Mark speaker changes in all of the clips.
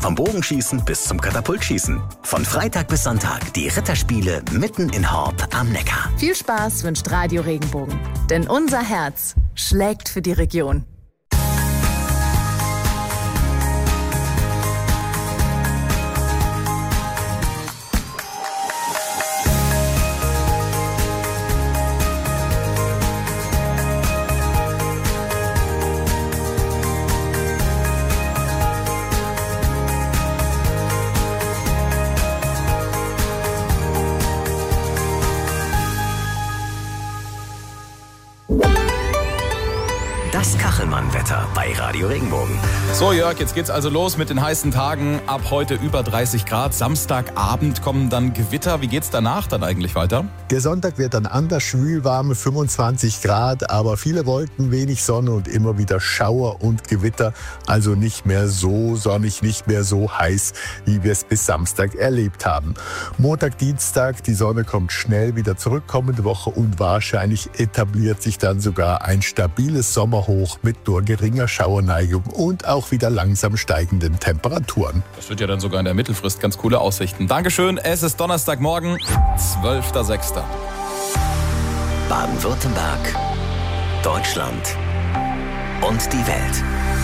Speaker 1: Vom Bogenschießen bis zum Katapultschießen. Von Freitag bis Sonntag die Ritterspiele mitten in Horb am Neckar.
Speaker 2: Viel Spaß wünscht Radio Regenbogen. Denn unser Herz schlägt für die Region.
Speaker 1: Das Kachelmann-Wetter bei Radio Regenbogen.
Speaker 3: So Jörg, jetzt geht's also los mit den heißen Tagen. Ab heute über 30 Grad. Samstagabend kommen dann Gewitter. Wie geht's danach dann eigentlich weiter?
Speaker 4: Der Sonntag wird dann anders schwülwarme 25 Grad, aber viele Wolken, wenig Sonne und immer wieder Schauer und Gewitter. Also nicht mehr so sonnig, nicht mehr so heiß, wie wir es bis Samstag erlebt haben. Montag, Dienstag, die Sonne kommt schnell wieder zurück kommende Woche und wahrscheinlich etabliert sich dann sogar ein stabiles Sommerhoch mit nur geringer Schauerneigung und auch wieder langsam steigenden Temperaturen.
Speaker 3: Das wird ja dann sogar in der Mittelfrist ganz coole Aussichten. Dankeschön, es ist Donnerstagmorgen, 12.06.
Speaker 1: Baden-Württemberg, Deutschland und die Welt.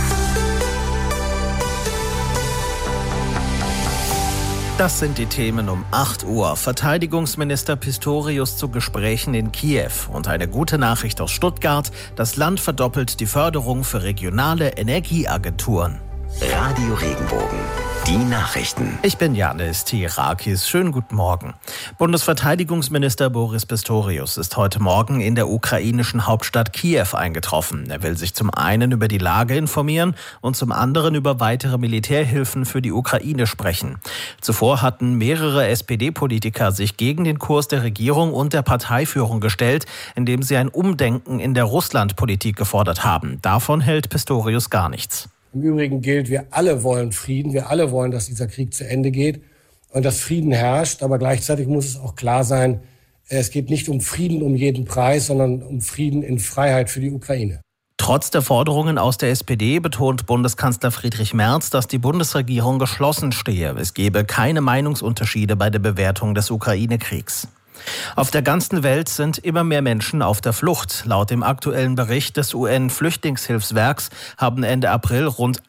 Speaker 5: Das sind die Themen um 8 Uhr. Verteidigungsminister Pistorius zu Gesprächen in Kiew. Und eine gute Nachricht aus Stuttgart. Das Land verdoppelt die Förderung für regionale Energieagenturen.
Speaker 1: Radio Regenbogen. Die Nachrichten.
Speaker 5: Ich bin Janis Tirakis. Schönen guten Morgen. Bundesverteidigungsminister Boris Pistorius ist heute Morgen in der ukrainischen Hauptstadt Kiew eingetroffen. Er will sich zum einen über die Lage informieren und zum anderen über weitere Militärhilfen für die Ukraine sprechen. Zuvor hatten mehrere SPD-Politiker sich gegen den Kurs der Regierung und der Parteiführung gestellt, indem sie ein Umdenken in der Russlandpolitik gefordert haben. Davon hält Pistorius gar nichts.
Speaker 6: Im Übrigen gilt, wir alle wollen Frieden, wir alle wollen, dass dieser Krieg zu Ende geht und dass Frieden herrscht. Aber gleichzeitig muss es auch klar sein, es geht nicht um Frieden um jeden Preis, sondern um Frieden in Freiheit für die Ukraine.
Speaker 5: Trotz der Forderungen aus der SPD betont Bundeskanzler Friedrich Merz, dass die Bundesregierung geschlossen stehe. Es gebe keine Meinungsunterschiede bei der Bewertung des Ukraine-Kriegs. Auf der ganzen Welt sind immer mehr Menschen auf der Flucht. Laut dem aktuellen Bericht des UN-Flüchtlingshilfswerks haben Ende April rund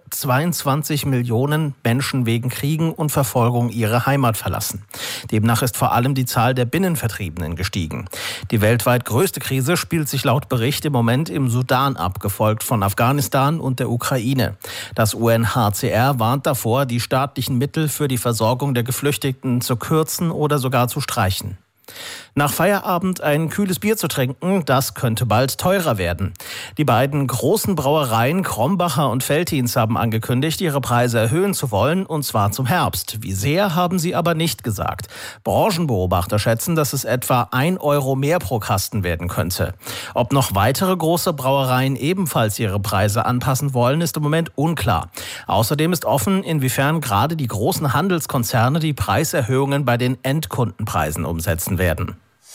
Speaker 5: 122 Millionen Menschen wegen Kriegen und Verfolgung ihre Heimat verlassen. Demnach ist vor allem die Zahl der Binnenvertriebenen gestiegen. Die weltweit größte Krise spielt sich laut Bericht im Moment im Sudan ab, gefolgt von Afghanistan und der Ukraine. Das UNHCR warnt davor, die staatlichen Mittel für die Versorgung der Geflüchteten zu kürzen oder sogar zu streichen. Nach Feierabend ein kühles Bier zu trinken, das könnte bald teurer werden. Die beiden großen Brauereien Krombacher und Veltins haben angekündigt, ihre Preise erhöhen zu wollen, und zwar zum Herbst. Wie sehr, haben sie aber nicht gesagt. Branchenbeobachter schätzen, dass es etwa 1 Euro mehr pro Kasten werden könnte. Ob noch weitere große Brauereien ebenfalls ihre Preise anpassen wollen, ist im Moment unklar. Außerdem ist offen, inwiefern gerade die großen Handelskonzerne die Preiserhöhungen bei den Endkundenpreisen umsetzen werden.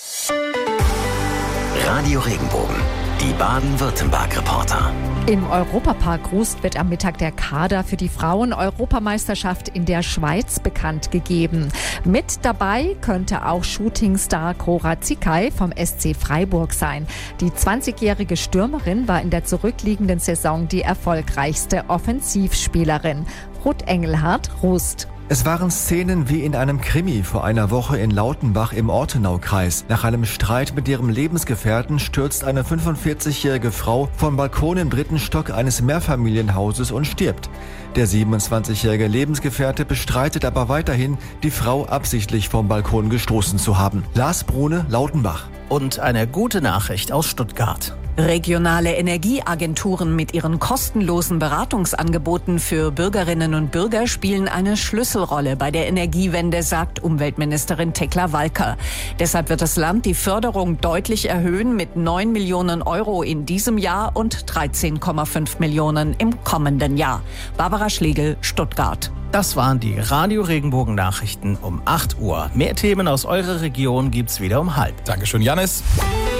Speaker 1: Radio Regenbogen, die Baden-Württemberg-Reporter.
Speaker 7: Im Europapark Rust wird am Mittag der Kader für die Frauen-Europameisterschaft in der Schweiz bekannt gegeben. Mit dabei könnte auch Shootingstar Cora Zickay vom SC Freiburg sein. Die 20-jährige Stürmerin war in der zurückliegenden Saison die erfolgreichste Offensivspielerin. Ruth Engelhardt, Rust.
Speaker 8: Es waren Szenen wie in einem Krimi vor einer Woche in Lautenbach im Ortenaukreis. Nach einem Streit mit ihrem Lebensgefährten stürzt eine 45-jährige Frau vom Balkon im 3. Stock eines Mehrfamilienhauses und stirbt. Der 27-jährige Lebensgefährte bestreitet aber weiterhin, die Frau absichtlich vom Balkon gestoßen zu haben. Lars Brune, Lautenbach.
Speaker 5: Und eine gute Nachricht aus Stuttgart.
Speaker 9: Regionale Energieagenturen mit ihren kostenlosen Beratungsangeboten für Bürgerinnen und Bürger spielen eine Schlüsselrolle bei der Energiewende, sagt Umweltministerin Tekla Walker. Deshalb wird das Land die Förderung deutlich erhöhen mit 9 Millionen Euro in diesem Jahr und 13,5 Millionen im kommenden Jahr. Barbara Schlegel, Stuttgart.
Speaker 5: Das waren die Radio Regenbogen Nachrichten um 8 Uhr. Mehr Themen aus eurer Region gibt's wieder um 12:30.
Speaker 3: Dankeschön, Janis.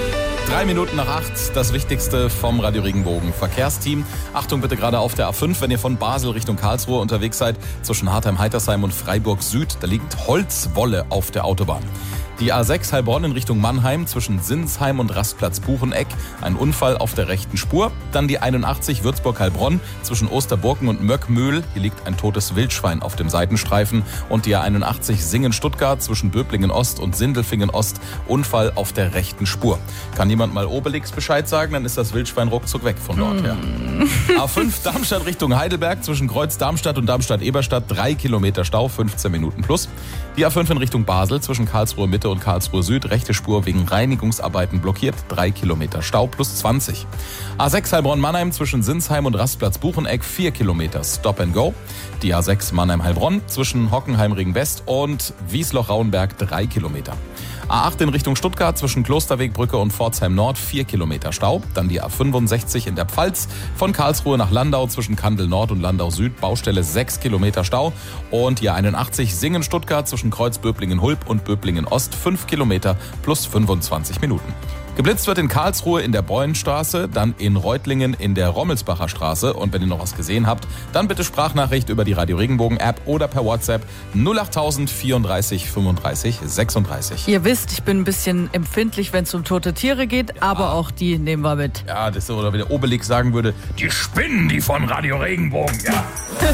Speaker 3: 3 Minuten nach 8, das Wichtigste vom Radio Regenbogen Verkehrsteam. Achtung bitte gerade auf der A5, wenn ihr von Basel Richtung Karlsruhe unterwegs seid, zwischen Hartheim-Heitersheim und Freiburg Süd, da liegt Holzwolle auf der Autobahn. Die A6 Heilbronn in Richtung Mannheim zwischen Sinsheim und Rastplatz Bucheneck. Ein Unfall auf der rechten Spur. Dann die 81 Würzburg-Heilbronn zwischen Osterburken und Möckmühl. Hier liegt ein totes Wildschwein auf dem Seitenstreifen. Und die A81 Singen-Stuttgart zwischen Böblingen-Ost und Sindelfingen-Ost. Unfall auf der rechten Spur. Kann jemand mal Obelix Bescheid sagen, dann ist das Wildschwein ruckzuck weg von dort her. A5 Darmstadt Richtung Heidelberg zwischen Kreuz Darmstadt und Darmstadt-Eberstadt. 3 Kilometer Stau, 15 Minuten plus. Die A5 in Richtung Basel zwischen Karlsruhe Mitte und Karlsruhe Süd, rechte Spur wegen Reinigungsarbeiten blockiert, 3 Kilometer Stau plus 20. A6 Heilbronn-Mannheim zwischen Sinsheim und Rastplatz Bucheneck, 4 Kilometer Stop and Go. Die A6 Mannheim-Heilbronn zwischen Hockenheim-Regen-West und Wiesloch-Rauenberg, 3 Kilometer. A8 in Richtung Stuttgart zwischen Klosterwegbrücke und Pforzheim Nord, 4 Kilometer Stau. Dann die A65 in der Pfalz von Karlsruhe nach Landau zwischen Kandel Nord und Landau Süd, Baustelle 6 Kilometer Stau. Und die A81 Singen-Stuttgart zwischen Kreuz Böblingen-Hulb und Böblingen-Ost, 5 Kilometer plus 25 Minuten. Geblitzt wird in Karlsruhe in der Beuenstraße, dann in Reutlingen in der Rommelsbacher Straße. Und wenn ihr noch was gesehen habt, dann bitte Sprachnachricht über die Radio Regenbogen App oder per WhatsApp 08000 34 35 36.
Speaker 10: Ihr wisst, ich bin ein bisschen empfindlich, wenn es um tote Tiere geht, aber auch die nehmen wir mit.
Speaker 3: Ja, das ist so, oder wie der Obelix sagen würde, die Spinnen, die von Radio Regenbogen, ja.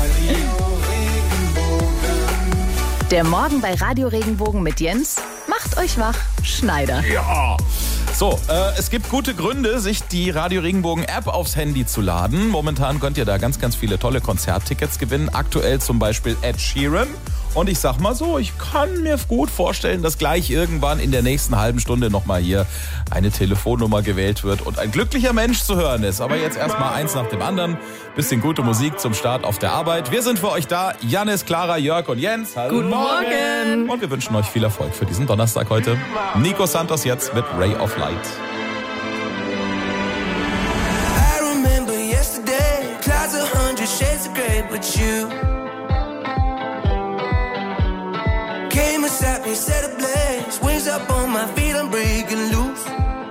Speaker 2: Der Morgen bei Radio Regenbogen mit Jens macht euch wach, Schneider.
Speaker 3: Ja. So, es gibt gute Gründe, sich die Radio Regenbogen App aufs Handy zu laden. Momentan könnt ihr da ganz, ganz viele tolle Konzerttickets gewinnen. Aktuell zum Beispiel Ed Sheeran. Und ich sag mal so, ich kann mir gut vorstellen, dass gleich irgendwann in der nächsten halben Stunde nochmal hier eine Telefonnummer gewählt wird und ein glücklicher Mensch zu hören ist. Aber jetzt erstmal eins nach dem anderen. Bisschen gute Musik zum Start auf der Arbeit. Wir sind für euch da. Janis, Clara, Jörg und Jens. Hallo.
Speaker 10: Guten Morgen.
Speaker 3: Und wir wünschen euch viel Erfolg für diesen Donnerstag heute. Nico Santos jetzt mit Ray of Light.
Speaker 11: I remember yesterday, clouds 100 shades of grey, but you came and sat me, set ablaze, wings up on my feet, I'm breaking loose.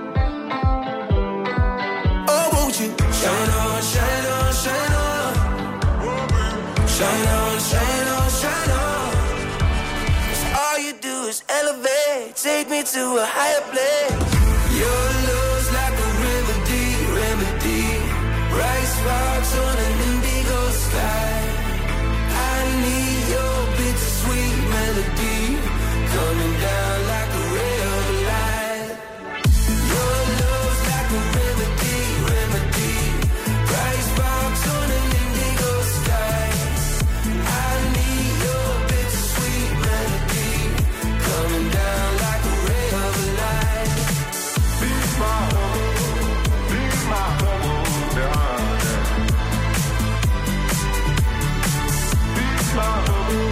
Speaker 11: Oh, won't you shine on, shine on, shine on, shine on, shine on, shine on. 'Cause all you do is elevate, take me to a higher place. Your love's like a remedy, remedy, bright sparks on an indigo sky. I need your bittersweet melody coming down like a ray of light. Your love's like a remedy, remedy, bright sparks on an indigo sky. I need your bittersweet melody coming down like a ray of light. Be my home, darling. Be my home.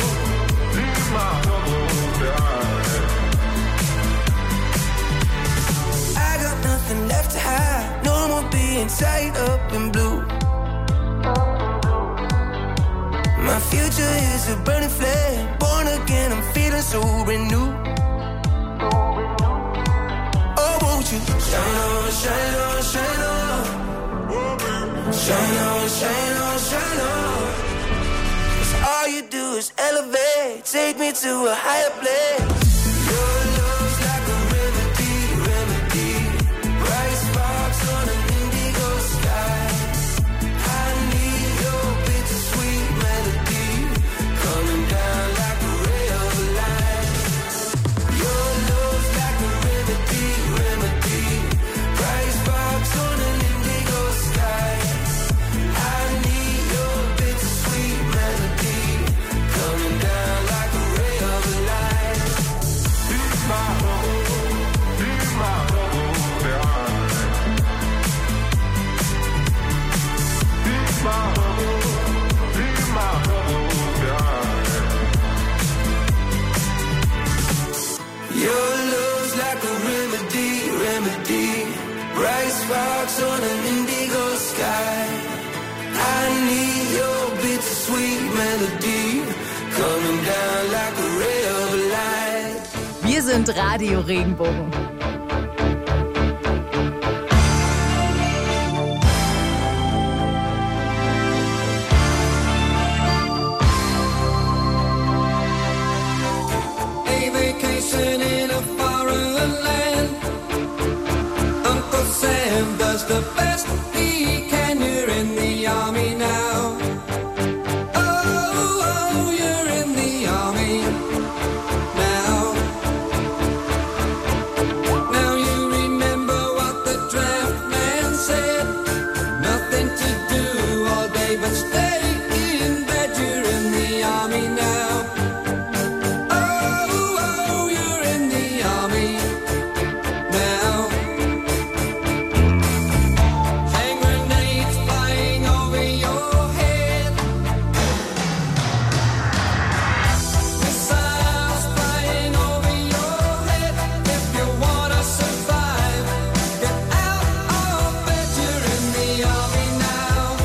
Speaker 11: I got nothing left to hide, no more being tied up in blue. My future is a burning flame, born again, I'm feeling so renewed. Oh, won't you shine on, shine on, shine on, shine on, shine on, shine on. All you do is elevate, take me to a higher place. Your love's like a remedy, remedy, bright sparks on an indigo sky. I need your bittersweet melody coming down like a ray of light. Your love's like a remedy, remedy, bright sparks on an indigo sky. I need your bittersweet melody coming down like a ray of light. Be my home, darling. Be my home, darling. Your love's like a remedy, remedy, bright sparks on an indigo sky. I need your bittersweet melody coming down like a ray of light.
Speaker 2: Wir sind Radio Regenbogen.
Speaker 11: motherland. Uncle Sam does the best he can. You're in the army now. Oh, you're in the army now. Now you remember what the draft man said. Nothing to do all day but stay in bed. You're in the army now. Oh, you're in the army now. Hand grenades flying over your head. Missiles flying over your head. If you wanna survive, get out of bed. You're in the army now.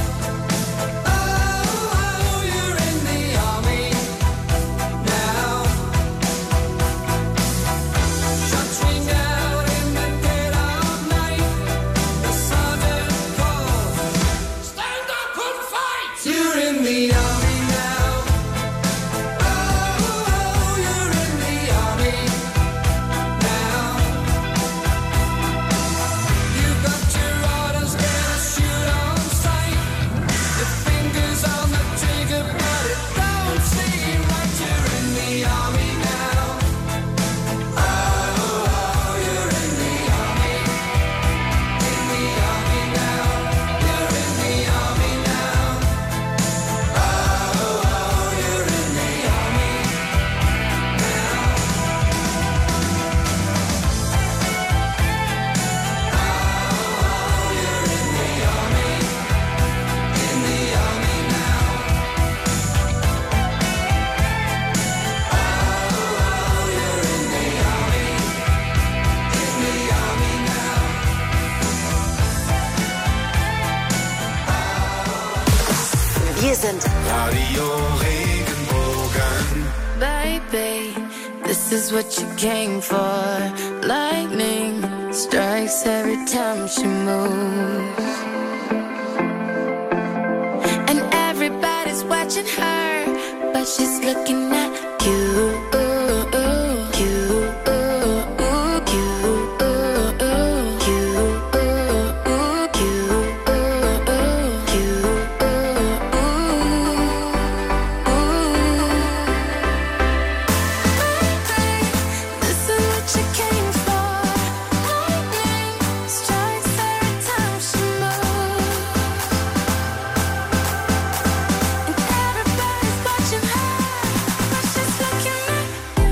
Speaker 11: Oh, you're in the army now. Shots ring out in the dead of night. The sergeant calls, stand up and fight. You're in the army now. Oh, you're in the army now. You got your orders, gonna shoot on sight. Your fingers on the trigger, but it don't seem right. You're in the army now. Oh, you're in the army. In the army now. You're in the army now. Oh, you're in the army now. Oh, you're in the army. In the army now. Oh, you're in the army. In the army now.
Speaker 12: Wir sind
Speaker 11: Radio Regenbogen.
Speaker 12: baby. This is what you came for. Lightning strikes every time she moves, and everybody's watching her, but she's looking at you. This is what you came for. Lightning strikes every time she moves, and everybody's watching her, but she's looking at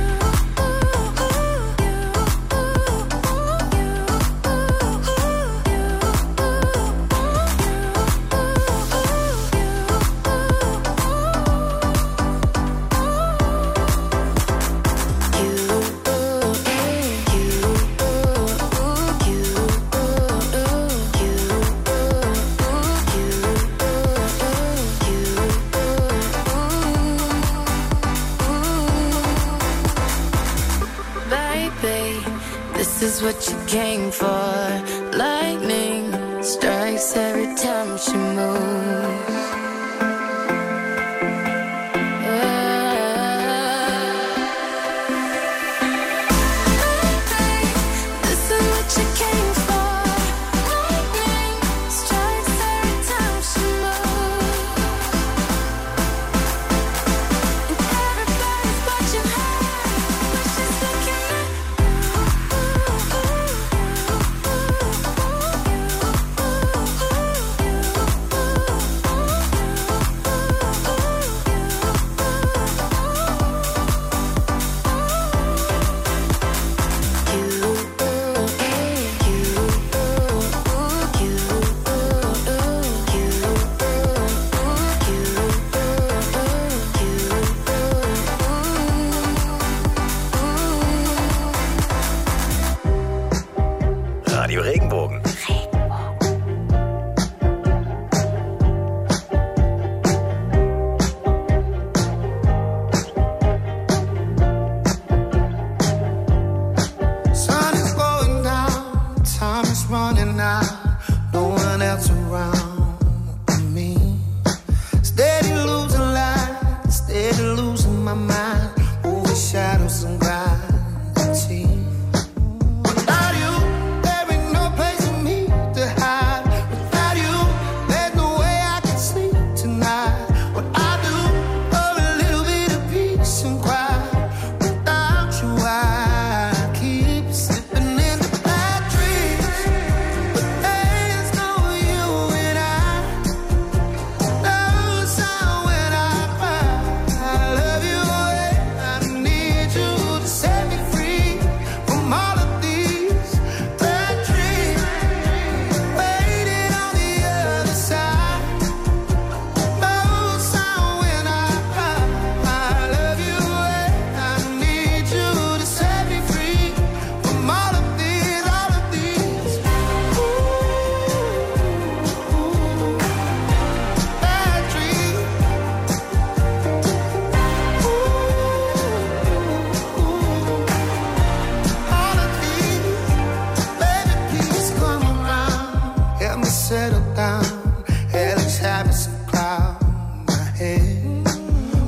Speaker 12: baby. This is what you came for. Lightning strikes every time she moves. This is what you came for. Lightning strikes every time she moves, and everybody's watching her, but she's looking at
Speaker 1: Radio Regenbogen.
Speaker 11: Sun is going down, time is running out, no one else around but me. Steady losing light, steady losing my mind, over shadows and gravity.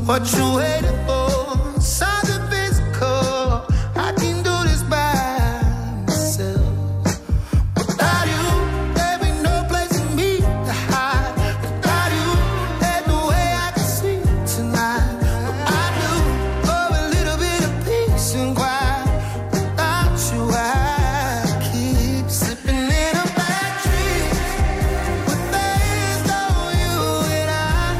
Speaker 11: What you waiting for? Something physical. I can do this by myself. Without you, there be no place for me to hide. Without you, there's no way I can sleep tonight. But I do love a little bit of peace and quiet. Without you, I keep slipping in a bad dream. But there's no you and I.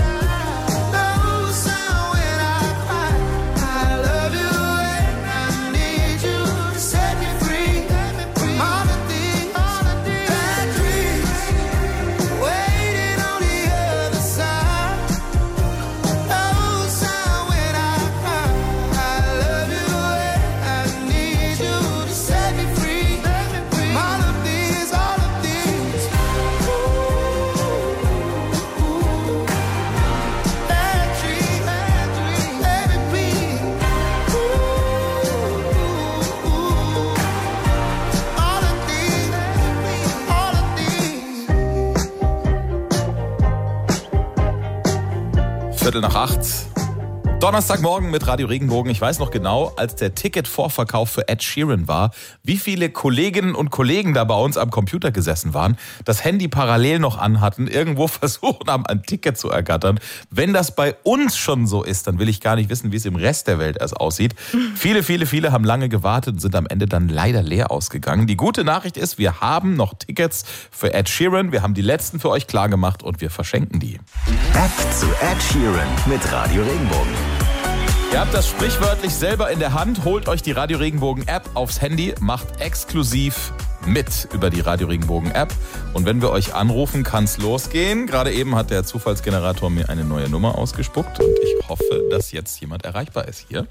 Speaker 11: No sound when I cry. I love you and I need you to set me free. All of these bad dreams waiting on the other side. No sound when I cry. I love you and I need you to set me free. All of these bad dreams, let me be. All of these.
Speaker 3: Viertel nach 8. Donnerstagmorgen mit Radio Regenbogen. Ich weiß noch genau, als der Ticketvorverkauf für Ed Sheeran war, wie viele Kolleginnen und Kollegen da bei uns am Computer gesessen waren, das Handy parallel noch anhatten, irgendwo versucht haben, ein Ticket zu ergattern. Wenn das bei uns schon so ist, dann will ich gar nicht wissen, wie es im Rest der Welt erst aussieht. Viele haben lange gewartet und sind am Ende dann leider leer ausgegangen. Die gute Nachricht ist, wir haben noch Tickets für Ed Sheeran. Wir haben die letzten für euch klar gemacht und wir verschenken die.
Speaker 1: App zu Ed Sheeran mit Radio Regenbogen.
Speaker 3: Ihr habt das sprichwörtlich selber in der Hand, holt euch die Radio Regenbogen App aufs Handy, macht exklusiv mit über die Radio Regenbogen App. Und wenn wir euch anrufen, kann's losgehen. Gerade eben hat der Zufallsgenerator mir eine neue Nummer ausgespuckt und ich hoffe, dass jetzt jemand erreichbar ist hier.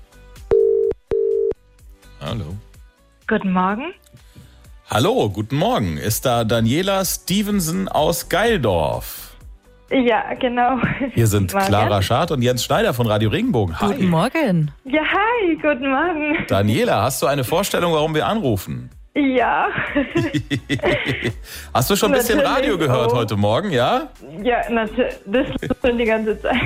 Speaker 3: Hallo.
Speaker 13: Guten Morgen.
Speaker 3: Hallo, guten Morgen. Ist da Daniela Stevenson aus Geildorf?
Speaker 13: Ja, genau.
Speaker 3: Hier sind Clara Schad und Jens Schneider von Radio Regenbogen. Hi.
Speaker 10: Guten Morgen.
Speaker 13: Ja, hi, guten Morgen.
Speaker 3: Daniela, hast du eine Vorstellung, warum wir anrufen?
Speaker 13: Ja.
Speaker 3: Hast du schon ein bisschen Radio gehört heute Morgen, ja?
Speaker 13: Ja, natürlich. Das schon die ganze Zeit.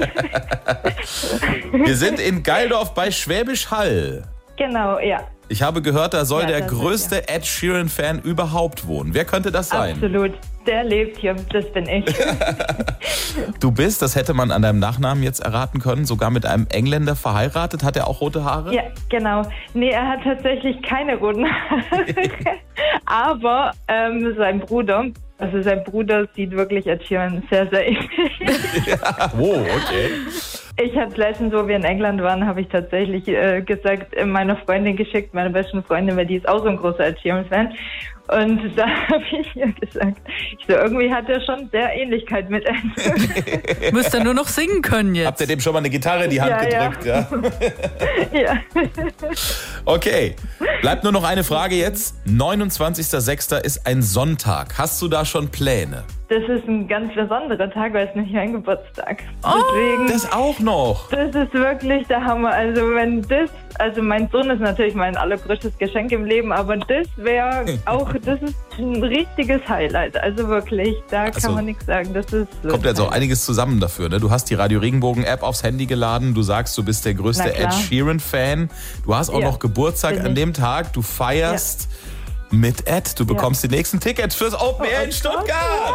Speaker 3: Wir sind in Geildorf bei Schwäbisch Hall.
Speaker 13: Genau, ja.
Speaker 3: Ich habe gehört, da soll
Speaker 13: Ja,
Speaker 3: der
Speaker 13: das
Speaker 3: größte
Speaker 13: ist,
Speaker 3: Ed Sheeran-Fan überhaupt wohnen. Wer könnte das sein?
Speaker 13: Absolut. Der lebt hier, das bin ich.
Speaker 3: Du bist, das hätte man an deinem Nachnamen jetzt erraten können, sogar mit einem Engländer verheiratet. Hat er auch rote Haare?
Speaker 13: Ja, genau. Nee, er hat tatsächlich keine roten Haare. Aber sein Bruder sieht wirklich Ed Sheeran sehr, sehr ähnlich.
Speaker 3: Ja, wow, okay.
Speaker 13: Ich habe letztens, wo wir in England waren, habe ich tatsächlich gesagt, meiner Freundin geschickt, meiner besten Freundin, weil die ist auch so ein großer Ed Sheeran-Fan. Und da habe ich ihr gesagt, irgendwie hat er schon sehr Ähnlichkeit mit Ed.
Speaker 10: Müsst ihr nur noch singen können jetzt.
Speaker 3: Habt ihr dem schon mal eine Gitarre in die Hand gedrückt? Ja.
Speaker 13: Ja.
Speaker 3: Okay, bleibt nur noch eine Frage jetzt. 29.06. ist ein Sonntag. Hast du da schon Pläne?
Speaker 13: Das ist ein ganz besonderer Tag, weil es nicht mein Geburtstag.
Speaker 3: Oh,
Speaker 13: deswegen,
Speaker 3: das auch noch.
Speaker 13: Das ist wirklich der Hammer. Also mein Sohn ist natürlich mein allergrößtes Geschenk im Leben, aber das ist ein richtiges Highlight. Also wirklich, da kann man nichts sagen. Das ist
Speaker 3: kommt jetzt auch einiges zusammen dafür. Ne? Du hast die Radio Regenbogen App aufs Handy geladen. Du sagst, du bist der größte Ed Sheeran-Fan. Du hast auch noch Geburtstag an dem Tag. Du feierst mit Ed. Du bekommst die nächsten Tickets fürs Open Air in Stuttgart.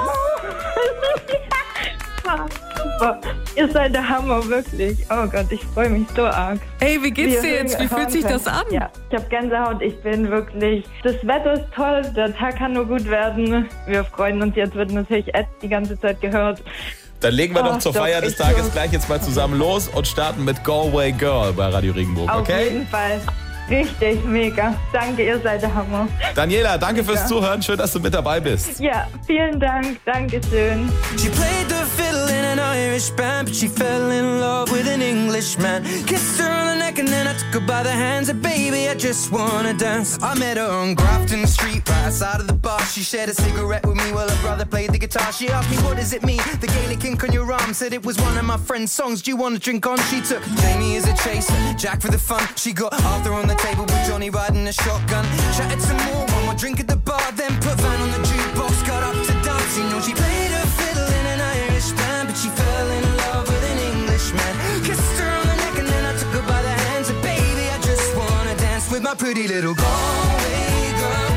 Speaker 13: Super. Ihr seid der Hammer, wirklich. Oh Gott, ich freue mich so arg.
Speaker 10: Ey, wie geht's dir jetzt? Wie fühlt sich das an?
Speaker 13: Ja, ich habe Gänsehaut. Ich bin wirklich... Das Wetter ist toll. Der Tag kann nur gut werden. Wir freuen uns. Jetzt wird natürlich Ed die ganze Zeit gehört.
Speaker 3: Dann legen wir doch zur Feier des Tages gleich jetzt mal zusammen los und starten mit Go Away Girl bei Radio Regenbogen, okay?
Speaker 13: Auf jeden Fall. Richtig, mega. Danke, ihr seid der Hammer.
Speaker 3: Daniela, danke fürs Zuhören. Schön, dass du mit dabei bist.
Speaker 13: Ja, vielen Dank. Dankeschön.
Speaker 11: She played the fiddle in an Irish band, but she fell in love with an Englishman. Kissed her on the neck and then I took her by the hands. And baby, I just wanna dance. I met her on Grafton Street, right outside of the bar. She shared a cigarette with me while her brother played the guitar. She asked me, what does it mean? The Gaelic ink on your arm. Said it was one of my friend's songs. Do you want to drink on? She took Jamie as a chaser, Jack for the fun. She got Arthur on the table with Johnny riding a shotgun. Chatted some more, one more drink at the bar. Then put Van on the jukebox, got up to dance. You know she played her fiddle in an Irish band, but she fell in love with an Englishman. man. Kissed her on the neck and then I took her by the hands. And baby, I just wanna dance with my pretty little Galway girl.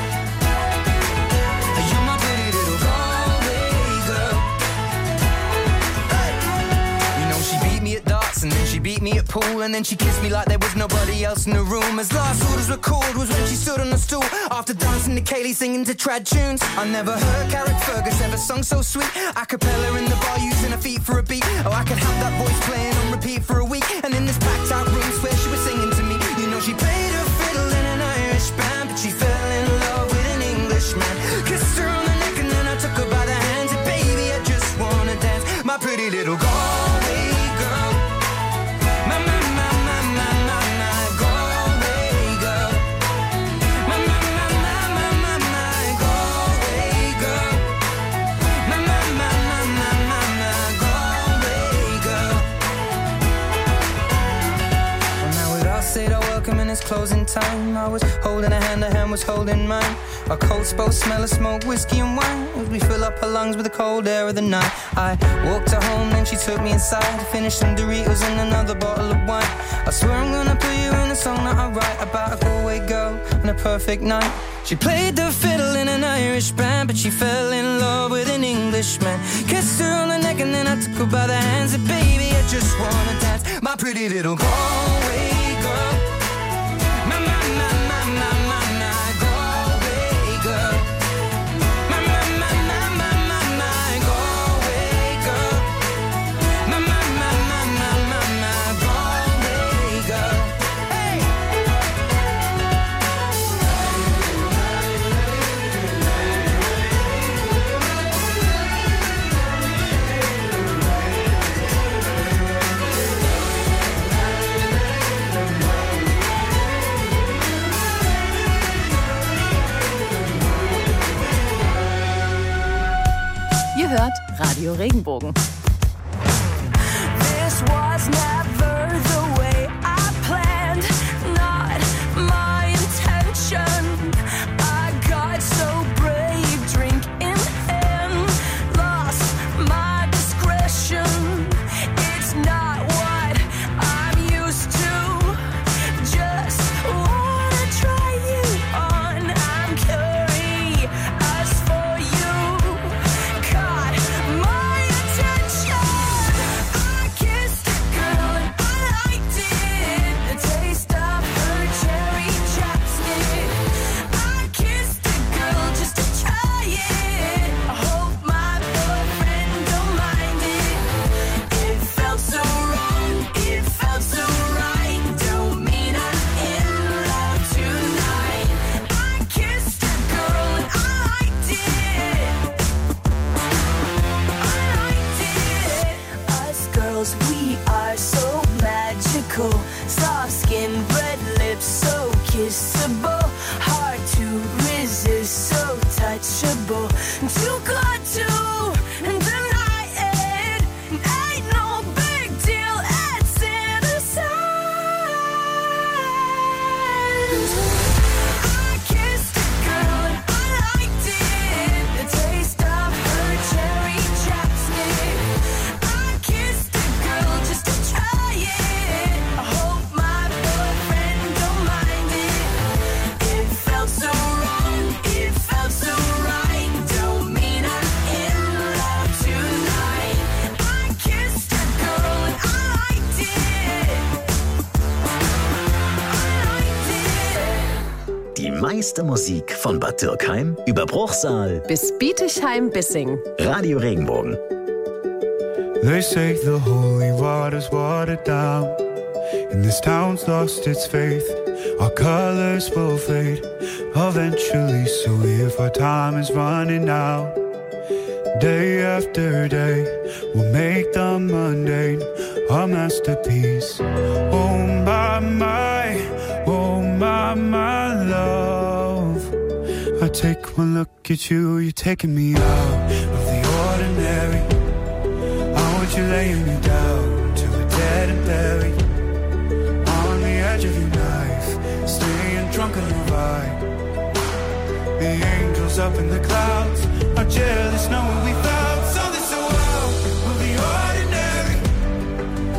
Speaker 11: You're my pretty little Galway girl. Hey. You know she beat me at darts and then she beat me at pool, and then she kissed me like there was nobody else in the room. As last orders were called was when she stood on the stool after dancing to Kaylee, singing to trad tunes. I never heard Carrick Fergus ever sung so sweet. A cappella in the bar using her feet for a beat. Oh, I could have that voice playing on repeat for a week. And in this packed out room where she was singing to me, you know she played her fiddle in an Irish band, but she fell in love with an Englishman. Kissed her on the neck and then I took her by the hands. And baby, I just wanna dance, my pretty little Galway girl. My Galway girl. My Galway girl. My Galway girl. Well, now we'd all said our welcome and it's closing time. I was holding her hand was holding mine. Our coats both smell of smoke, whiskey and wine, as we fill up her lungs with the cold air of the night. I walked her home, then she took me inside to finish some Doritos and another bottle of wine. I swear I'm gonna put you in a song that I write about a Galway girl and a perfect night. She played the fiddle in an Irish band, but she fell in love with an Englishman. Kissed her on the neck and then I took her by the hands. And baby, I just wanna dance, my pretty little Galway girl. My Galway girl. My Galway girl. My Galway girl. Hey.
Speaker 2: Ihr hört Radio Regenbogen.
Speaker 14: This was never the way I planned, not my intention. I got so brave, drink in hand, lost my discretion. It's not what I'm used to, just wanna try you on. I'm curious for you, caught my attention. I kissed a girl and I liked it, the taste of her cherry chapstick. I kissed a girl just to try it, I hope my boyfriend don't mind it. It felt so wrong, it felt so right, don't mean I'm in love tonight. I kissed a girl and I liked it, Us girls, we are so magical. Soft skin, red lips, so kissable. Hard to resist, so touchable. Too good to deny it. Ain't no big deal, it's innocent. I kissed a girl and I liked it, the taste of her cherry chapstick. I kissed a girl just to try it, I hope my boyfriend don't mind it. It felt so wrong, it felt so right, don't mean I'm in love tonight. I kissed a girl and I liked it.
Speaker 1: Die meiste Musik von Bad Dürkheim über Bruchsal
Speaker 2: Bis Bietigheim-Bissing.
Speaker 1: Radio Regenbogen.
Speaker 15: They say the holy water's watered down, and this town's lost its faith. Our colors will fade eventually, so if our time is running out, day after day, we'll make the mundane a masterpiece. Oh my love, I take one look at you, you're taking me out of the ordinary. I want you laying me down till we're dead and buried, on the edge of your knife, staying drunk on the ride. The angels up in the clouds are jealous knowing we found something so out of the ordinary.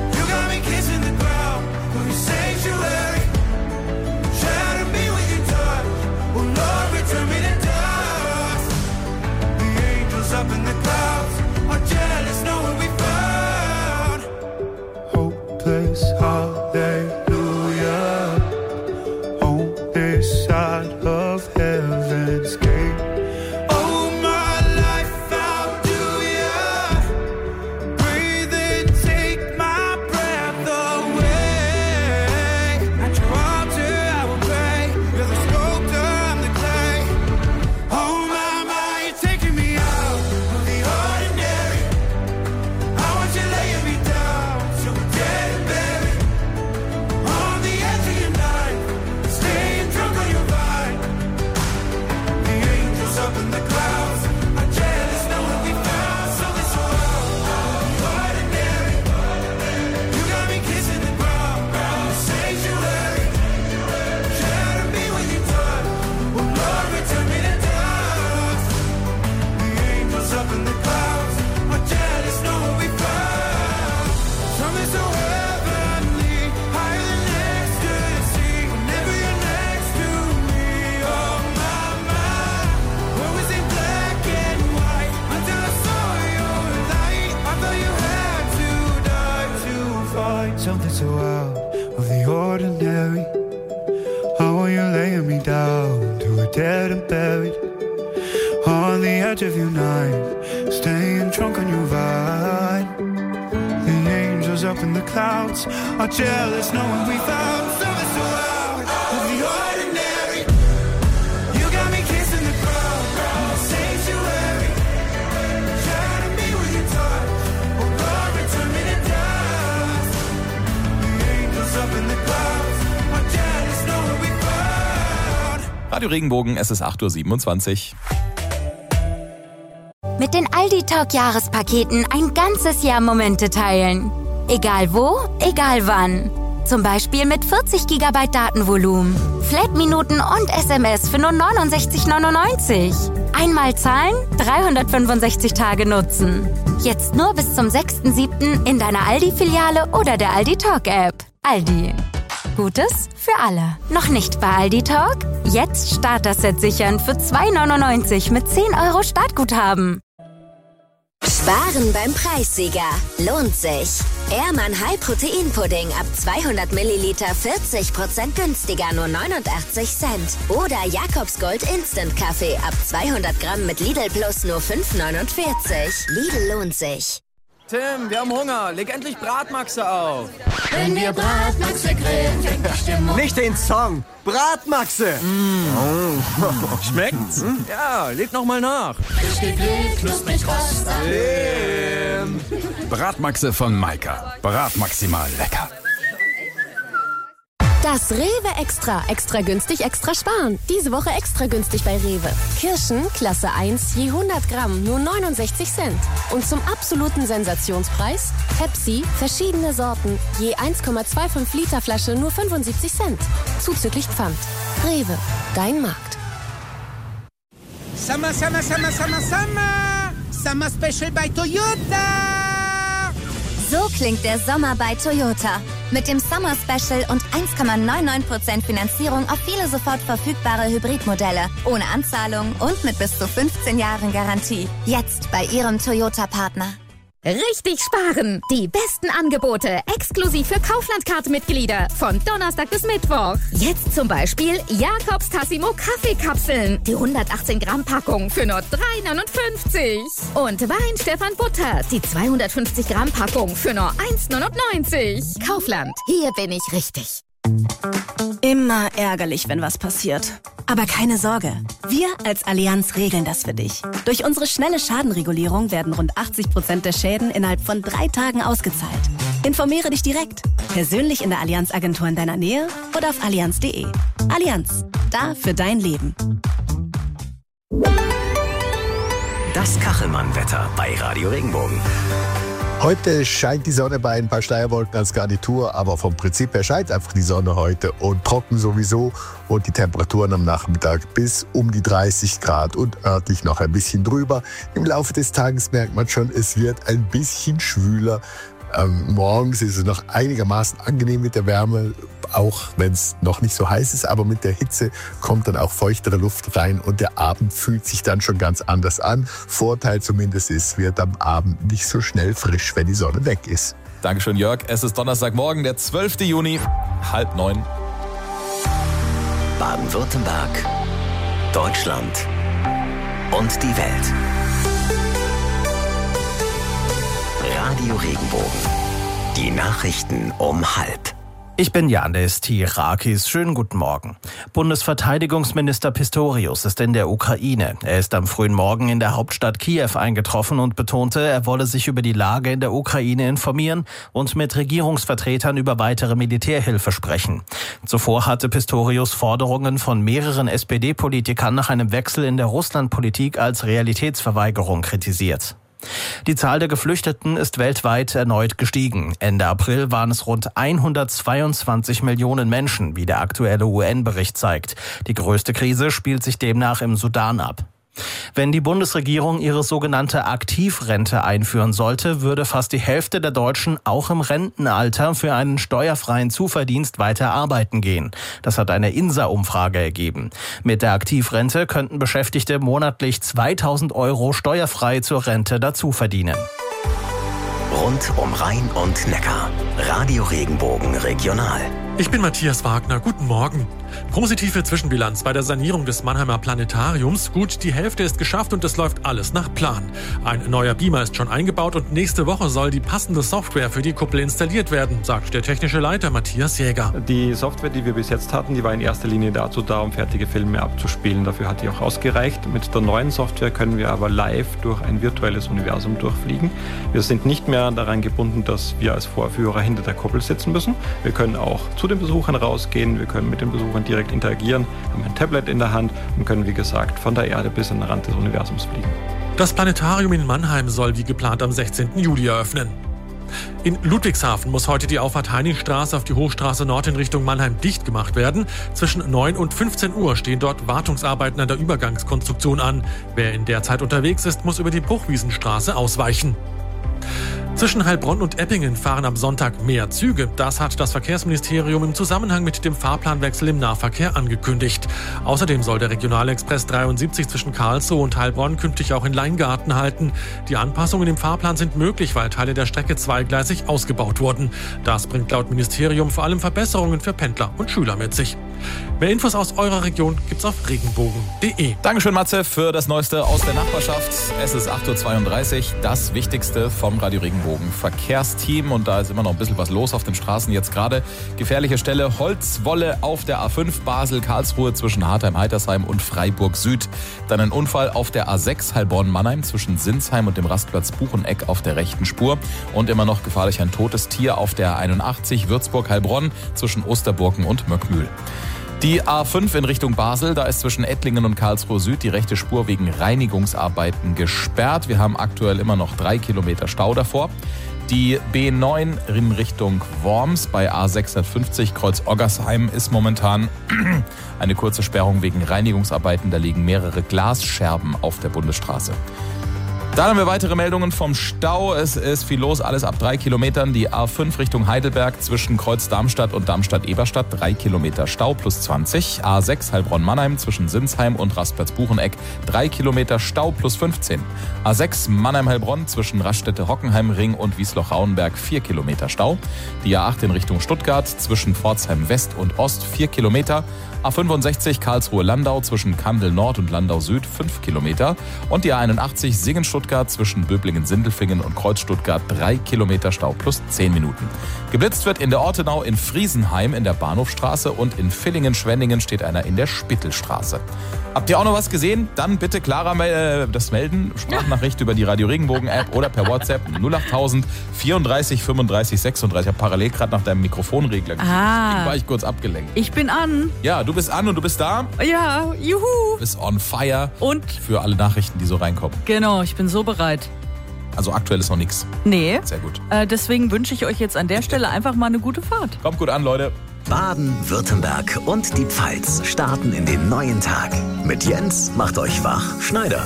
Speaker 15: this hallelujah on this side of heaven's gate. Oh, my life, how do ya breathe and take my breath away? At your altar I will pray. You're the sculptor, I'm the clay. Oh, my, you're taking me out of the ordinary. I want you laying me down so we're dead and buried. On the edge of your knife, staying drunk on your vine. The angels up in the clouds are jealous knowing we found something so ordinary. You got me kissing the ground, the sanctuary. Shadow me when you're done. Oh Lord, return me to dust. The angels up in the clouds are jealous knowing we found something so heavenly, higher than ecstasy. Whenever you're next to me, oh my, what was in black and white until I saw your light. I thought you had to die to find something so out of the ordinary. How are you laying me down to a dead and buried? On the edge of your knife, staying drunk on your vine. The angels up in the clouds are jealous knowing we found something so out of the ordinary. You got me kissing the ground, the sanctuary. Shadow me with your touch, oh Lord, return me to dust. The angels up in the clouds are jealous knowing we found.
Speaker 3: Radio Regenbogen, es ist 8:27 Uhr.
Speaker 16: Mit den Aldi Talk Jahrespaketen ein ganzes Jahr Momente teilen. Egal wo, egal wann. Zum Beispiel mit 40 GB Datenvolumen, Flat-Minuten und SMS für nur 69,99. Einmal zahlen, 365 Tage nutzen. Jetzt nur bis zum 6.7. in deiner Aldi-Filiale oder der Aldi Talk App. Aldi. Gutes für alle. Noch nicht bei Aldi Talk? Jetzt Starter-Set sichern für 2,99 mit 10 € Startguthaben.
Speaker 17: Sparen beim Preissieger. Lohnt sich. Ehrmann High Protein Pudding ab 200 Milliliter 40% günstiger, nur 89 Cent. Oder Jakobsgold Instant Kaffee ab 200 Gramm mit Lidl Plus nur 5,49. Lidl lohnt sich.
Speaker 18: Tim, wir haben Hunger. Leg endlich Bratmaxe auf.
Speaker 14: Wenn wir Bratmaxe grillen, fängt die Stimmung.
Speaker 18: Nicht den Song. Bratmaxe. Schmeckt's? Ja, leg noch mal nach.
Speaker 14: Frisch gegrillt, knusprig rostig.
Speaker 18: Tim.
Speaker 19: Bratmaxe von Maika. Bratmaximal lecker.
Speaker 20: Das Rewe Extra. Extra günstig, extra sparen. Diese Woche extra günstig bei Rewe. Kirschen, Klasse 1, je 100 Gramm, nur 69 Cent. Und zum absoluten Sensationspreis Pepsi, verschiedene Sorten, je 1,25 Liter Flasche, nur 75 Cent. Zuzüglich Pfand. Rewe, dein Markt.
Speaker 21: Summer, Summer, Summer, Summer, Summer. Summer Special bei Toyota.
Speaker 17: So klingt der Sommer bei Toyota. Mit dem Summer Special und 1,99% Finanzierung auf viele sofort verfügbare Hybridmodelle. Ohne Anzahlung und mit bis zu 15 Jahren Garantie. Jetzt bei Ihrem Toyota-Partner.
Speaker 22: Richtig sparen! Die besten Angebote exklusiv für Kaufland-Card-Mitglieder von Donnerstag bis Mittwoch. Jetzt zum Beispiel Jakobs Tassimo Kaffeekapseln, die 118 Gramm Packung für nur 3,59. Und Wein Stefan Butter, die 250 Gramm Packung für nur 1,99. Kaufland, hier bin ich richtig.
Speaker 23: Immer ärgerlich, wenn was passiert. Aber keine Sorge, wir als Allianz regeln das für dich. Durch unsere schnelle Schadenregulierung werden rund 80% der Schäden innerhalb von 3 Tagen ausgezahlt. Informiere dich direkt, persönlich in der Allianz-Agentur in deiner Nähe oder auf allianz.de. Allianz, da für dein Leben.
Speaker 1: Das Kachelmann-Wetter bei Radio Regenbogen.
Speaker 4: Heute scheint die Sonne bei ein paar Schleierwolken als Garnitur, aber vom Prinzip her scheint einfach die Sonne heute und trocken sowieso und die Temperaturen am Nachmittag bis um die 30 Grad und örtlich noch ein bisschen drüber. Im Laufe des Tages merkt man schon, es wird ein bisschen schwüler. Morgens ist es noch einigermaßen angenehm mit der Wärme, auch wenn es noch nicht so heiß ist, aber mit der Hitze kommt dann auch feuchtere Luft rein und der Abend fühlt sich dann schon ganz anders an. Vorteil zumindest ist, es wird am Abend nicht so schnell frisch, wenn die Sonne weg ist.
Speaker 3: Dankeschön, Jörg. Es ist Donnerstagmorgen, der 12. Juni, 8:30.
Speaker 1: Baden-Württemberg, Deutschland und die Welt. Radio Regenbogen. Die Nachrichten um 12:30.
Speaker 5: Ich bin Janis Tirakis. Schönen guten Morgen. Bundesverteidigungsminister Pistorius ist in der Ukraine. Er ist am frühen Morgen in der Hauptstadt Kiew eingetroffen und betonte, er wolle sich über die Lage in der Ukraine informieren und mit Regierungsvertretern über weitere Militärhilfe sprechen. Zuvor hatte Pistorius Forderungen von mehreren SPD-Politikern nach einem Wechsel in der Russlandpolitik als Realitätsverweigerung kritisiert. Die Zahl der Geflüchteten ist weltweit erneut gestiegen. Ende April waren es rund 122 Millionen Menschen, wie der aktuelle UN-Bericht zeigt. Die größte Krise spielt sich demnach im Sudan ab. Wenn die Bundesregierung ihre sogenannte Aktivrente einführen sollte, würde fast die Hälfte der Deutschen auch im Rentenalter für einen steuerfreien Zuverdienst weiter arbeiten gehen. Das hat eine INSA-Umfrage ergeben. Mit der Aktivrente könnten Beschäftigte monatlich 2.000 € steuerfrei zur Rente dazu verdienen.
Speaker 1: Rund um Rhein und Neckar. Radio Regenbogen Regional.
Speaker 6: Ich bin Matthias Wagner. Guten Morgen. Positive Zwischenbilanz bei der Sanierung des Mannheimer Planetariums. Gut, die Hälfte ist geschafft und es läuft alles nach Plan. Ein neuer Beamer ist schon eingebaut und nächste Woche soll die passende Software für die Kuppel installiert werden, sagt der technische Leiter Matthias Jäger.
Speaker 7: Die Software, die wir bis jetzt hatten, die war in erster Linie dazu da, um fertige Filme abzuspielen. Dafür hat die auch ausgereicht. Mit der neuen Software können wir aber live durch ein virtuelles Universum durchfliegen. Wir sind nicht mehr daran gebunden, dass wir als Vorführer hinter der Kuppel sitzen müssen. Wir können auch zu den Besuchern rausgehen, wir können mit den Besuchern direkt interagieren, haben ein Tablet in der Hand und können, wie gesagt, von der Erde bis an den Rand des Universums fliegen.
Speaker 6: Das Planetarium in Mannheim soll wie geplant am 16. Juli eröffnen. In Ludwigshafen muss heute die Auffahrt Heiningstraße auf die Hochstraße Nord in Richtung Mannheim dicht gemacht werden. Zwischen 9 und 15 Uhr stehen dort Wartungsarbeiten an der Übergangskonstruktion an. Wer in der Zeit unterwegs ist, muss über die Bruchwiesenstraße ausweichen. Zwischen Heilbronn und Eppingen fahren am Sonntag mehr Züge. Das hat das Verkehrsministerium im Zusammenhang mit dem Fahrplanwechsel im Nahverkehr angekündigt. Außerdem soll der Regionalexpress 73 zwischen Karlsruhe und Heilbronn künftig auch in Leingarten halten. Die Anpassungen im Fahrplan sind möglich, weil Teile der Strecke zweigleisig ausgebaut wurden. Das bringt laut Ministerium vor allem Verbesserungen für Pendler und Schüler mit sich. Mehr Infos aus eurer Region gibt's auf regenbogen.de.
Speaker 3: Dankeschön, Matze, für das Neueste aus der Nachbarschaft. Es ist 8:32 Uhr, das Wichtigste vom Radio Regenbogen Verkehrsteam. Und da ist immer noch ein bisschen was los auf den Straßen. Jetzt gerade gefährliche Stelle Holzwolle auf der A5 Basel-Karlsruhe zwischen Hartheim-Heitersheim und Freiburg Süd. Dann ein Unfall auf der A6 Heilbronn-Mannheim zwischen Sinsheim und dem Rastplatz Bucheneck auf der rechten Spur. Und immer noch gefährlich ein totes Tier auf der A81 Würzburg-Heilbronn zwischen Osterburken und Möckmühl. Die A5 in Richtung Basel, da ist zwischen Ettlingen und Karlsruhe Süd die rechte Spur wegen Reinigungsarbeiten gesperrt. Wir haben aktuell immer noch 3 Kilometer Stau davor. Die B9 in Richtung Worms bei A650 Kreuz Oggersheim ist momentan eine kurze Sperrung wegen Reinigungsarbeiten. Da liegen mehrere Glasscherben auf der Bundesstraße. Dann haben wir weitere Meldungen vom Stau. Es ist viel los, alles ab 3 Kilometern. Die A5 Richtung Heidelberg zwischen Kreuz Darmstadt und Darmstadt-Eberstadt. 3 Kilometer Stau plus 20. A6 Heilbronn-Mannheim zwischen Sinsheim und Rastplatz Bucheneck. 3 Kilometer Stau plus 15. A6 Mannheim-Heilbronn zwischen Raststätte-Hockenheimring und Wiesloch-Rauenberg. 4 Kilometer Stau. Die A8 in Richtung Stuttgart zwischen Pforzheim West und Ost. 4 Kilometer. A65 Karlsruhe-Landau zwischen Kandel Nord und Landau Süd 5 Kilometer und die A81 Singen-Stuttgart zwischen Böblingen-Sindelfingen und Kreuz-Stuttgart 3 Kilometer Stau plus 10 Minuten. Geblitzt wird in der Ortenau in Friesenheim in der Bahnhofstraße und in Villingen-Schwenningen steht einer in der Spittelstraße. Habt ihr auch noch was gesehen? Dann bitte Clara das melden. Sprachnachricht über die Radio Regenbogen App oder per WhatsApp 08000 34 35 36. Ich habe parallel gerade nach deinem Mikrofonregler gesucht. Deswegen war ich kurz abgelenkt.
Speaker 10: Ich bin an.
Speaker 3: Ja, du bist an und du bist da.
Speaker 10: Ja, juhu.
Speaker 3: Du bist on fire.
Speaker 10: Und?
Speaker 3: Für alle Nachrichten, die so reinkommen.
Speaker 10: Genau, ich bin so bereit.
Speaker 3: Also aktuell ist noch nichts.
Speaker 10: Nee.
Speaker 3: Sehr gut.
Speaker 10: Deswegen wünsche ich euch jetzt an der Stelle einfach mal eine gute Fahrt.
Speaker 3: Kommt gut an, Leute.
Speaker 1: Baden, Württemberg und die Pfalz starten in den neuen Tag. Mit Jens macht euch wach, Schneider.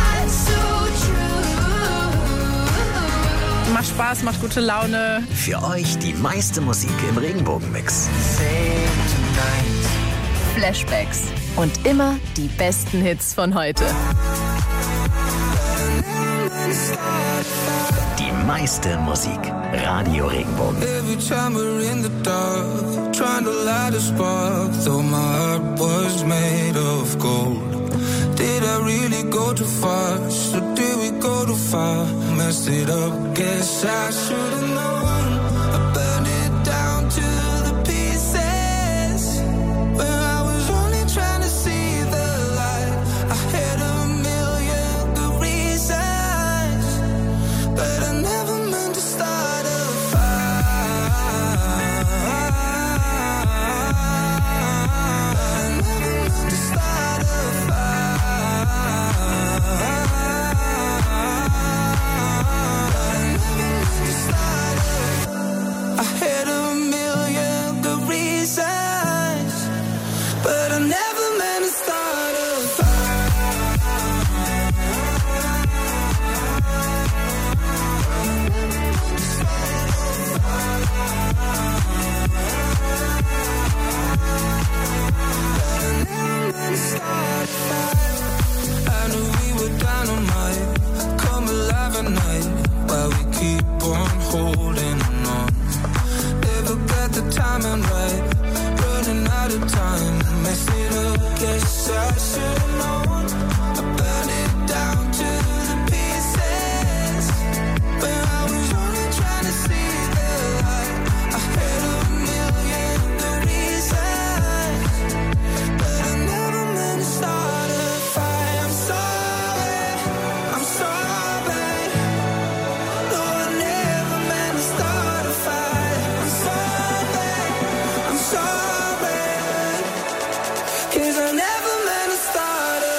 Speaker 8: Macht Spaß, macht gute Laune.
Speaker 1: Für euch die meiste Musik im Regenbogenmix.
Speaker 2: Flashbacks und immer die besten Hits von heute.
Speaker 1: Die meiste Musik. Radio Regenbogen.
Speaker 11: Every time we're in the dark, trying to light a spark, though my heart was made of gold. Did I really go too fast, or did we go too far? Messed it up, guess I should've known. I burned it down to the pieces, when I was only trying to see the light. I had a million good reasons, but I never meant to start a fire. I never meant to start a I had a million good reasons, but I never meant to start a I knew we were dynamite, come alive at night, while we keep on holding on. Never got the timing right, running out of time, messed it up, guess I should've known. I burned it down to the pieces, when I was only trying to see the light. I had a million good reasons, but I never meant to start a fight. I'm sorry, I'm sorry. No, I never meant to start a fight. I'm sorry, 'cause I never meant to start a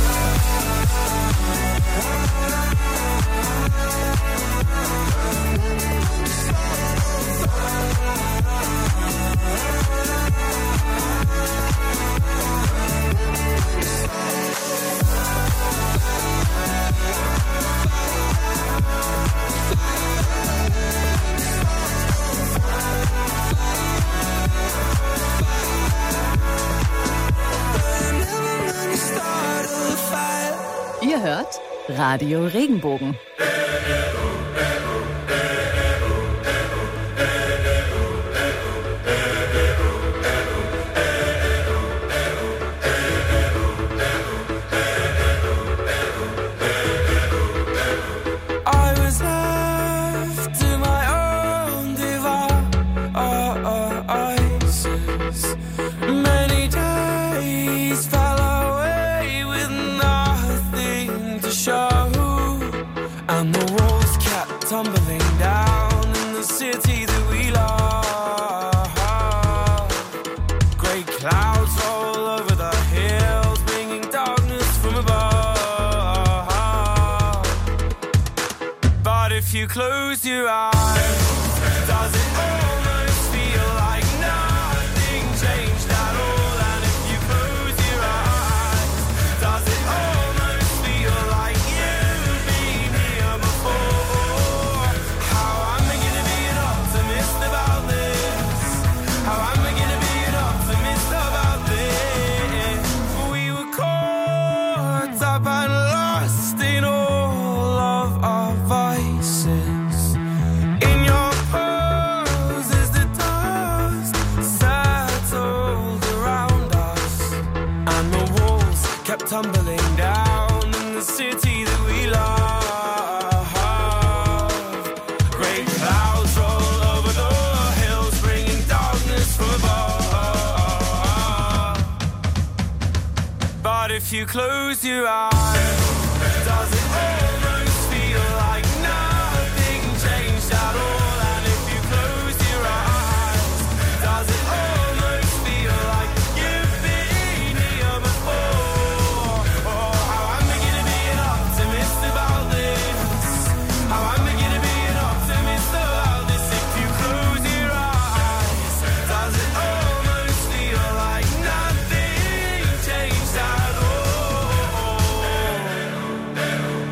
Speaker 2: Ihr hört Radio Regenbogen.
Speaker 11: I was left to my own devices. Many days fell away with nothing to show, and the walls kept tumbling down in the city that we love. Great clouds all over the hills, bringing darkness from above. But if you close your eyes, does it almost feel like nothing changed at all? And if you close your eyes, does it almost feel like you've been here before? How am I gonna be an optimist about this? How am I gonna be an optimist about this? We were caught up and lost in all of our vices. In your pose as the dust settled around us, and the walls kept tumbling down in the city that we love. Great clouds roll over the hills, bringing darkness from above. But if you close your eyes, does it almost feel like nothing changed at all? And if you close your eyes, does it almost feel like you've been here before? Oh, how am I gonna be an optimist about this? How am I gonna be an optimist about this? If you close your eyes, does it almost feel like nothing changed at all?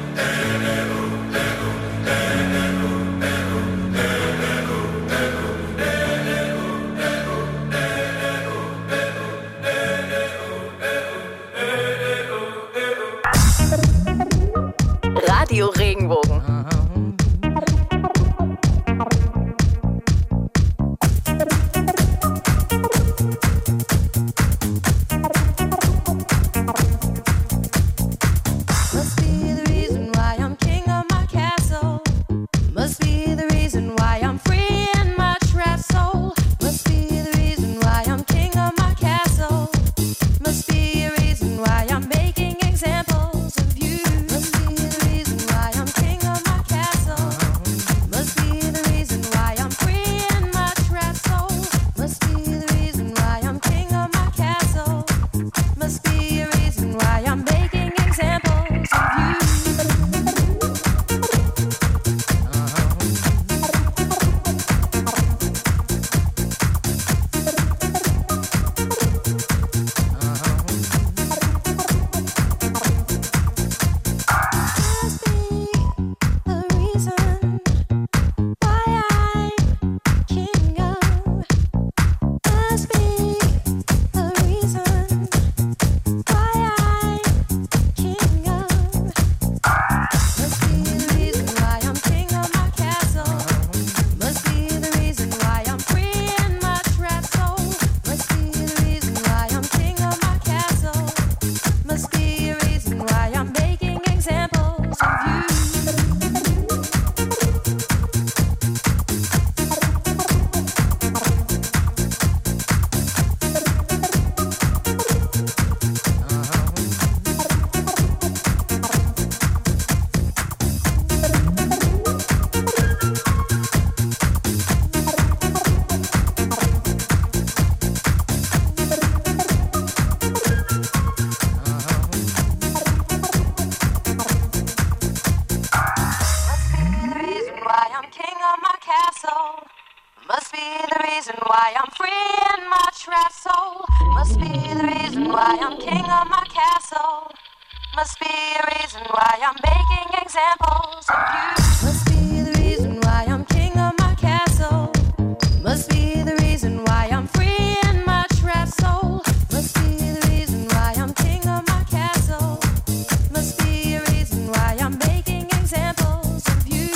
Speaker 14: free in my trapped soul. Must be the reason why I'm king of my castle. Must be a reason why I'm making examples of you. Must be the reason why I'm king of my castle. Must be the reason why I'm free in my trapped soul. Must be the reason why I'm king of my castle. Must be a reason why I'm making examples of you.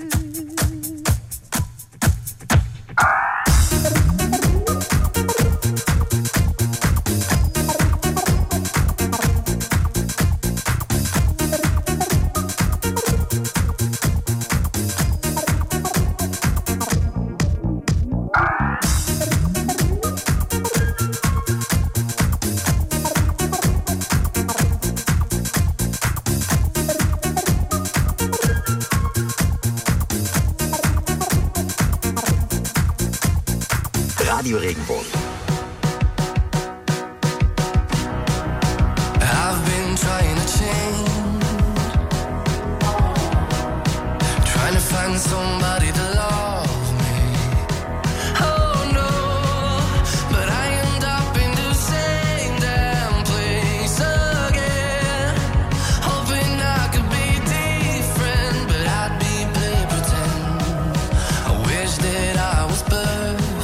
Speaker 1: Radio Regenbogen.
Speaker 11: I've been trying to change, trying to find somebody to love me. Oh no, but I end up in the same damn place again. Hoping I could be different, but I'd be play pretend. I wish that I was perfect.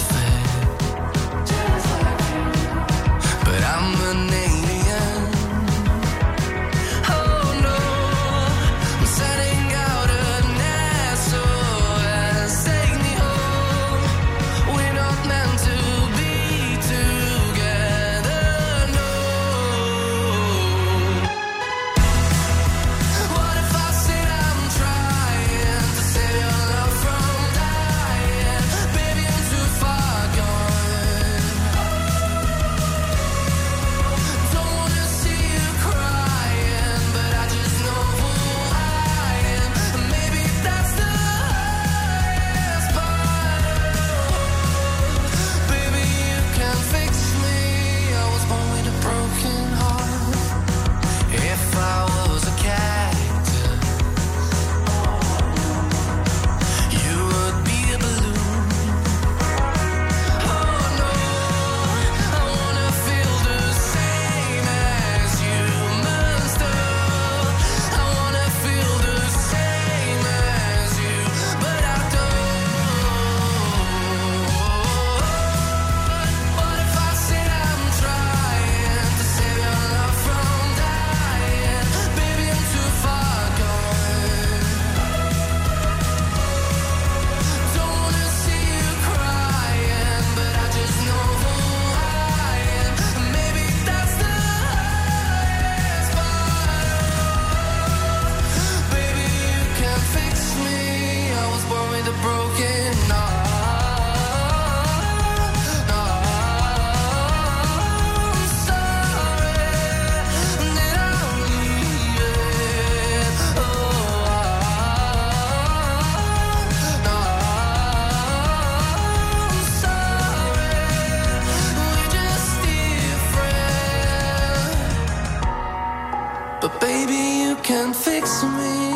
Speaker 11: But baby, you can fix me.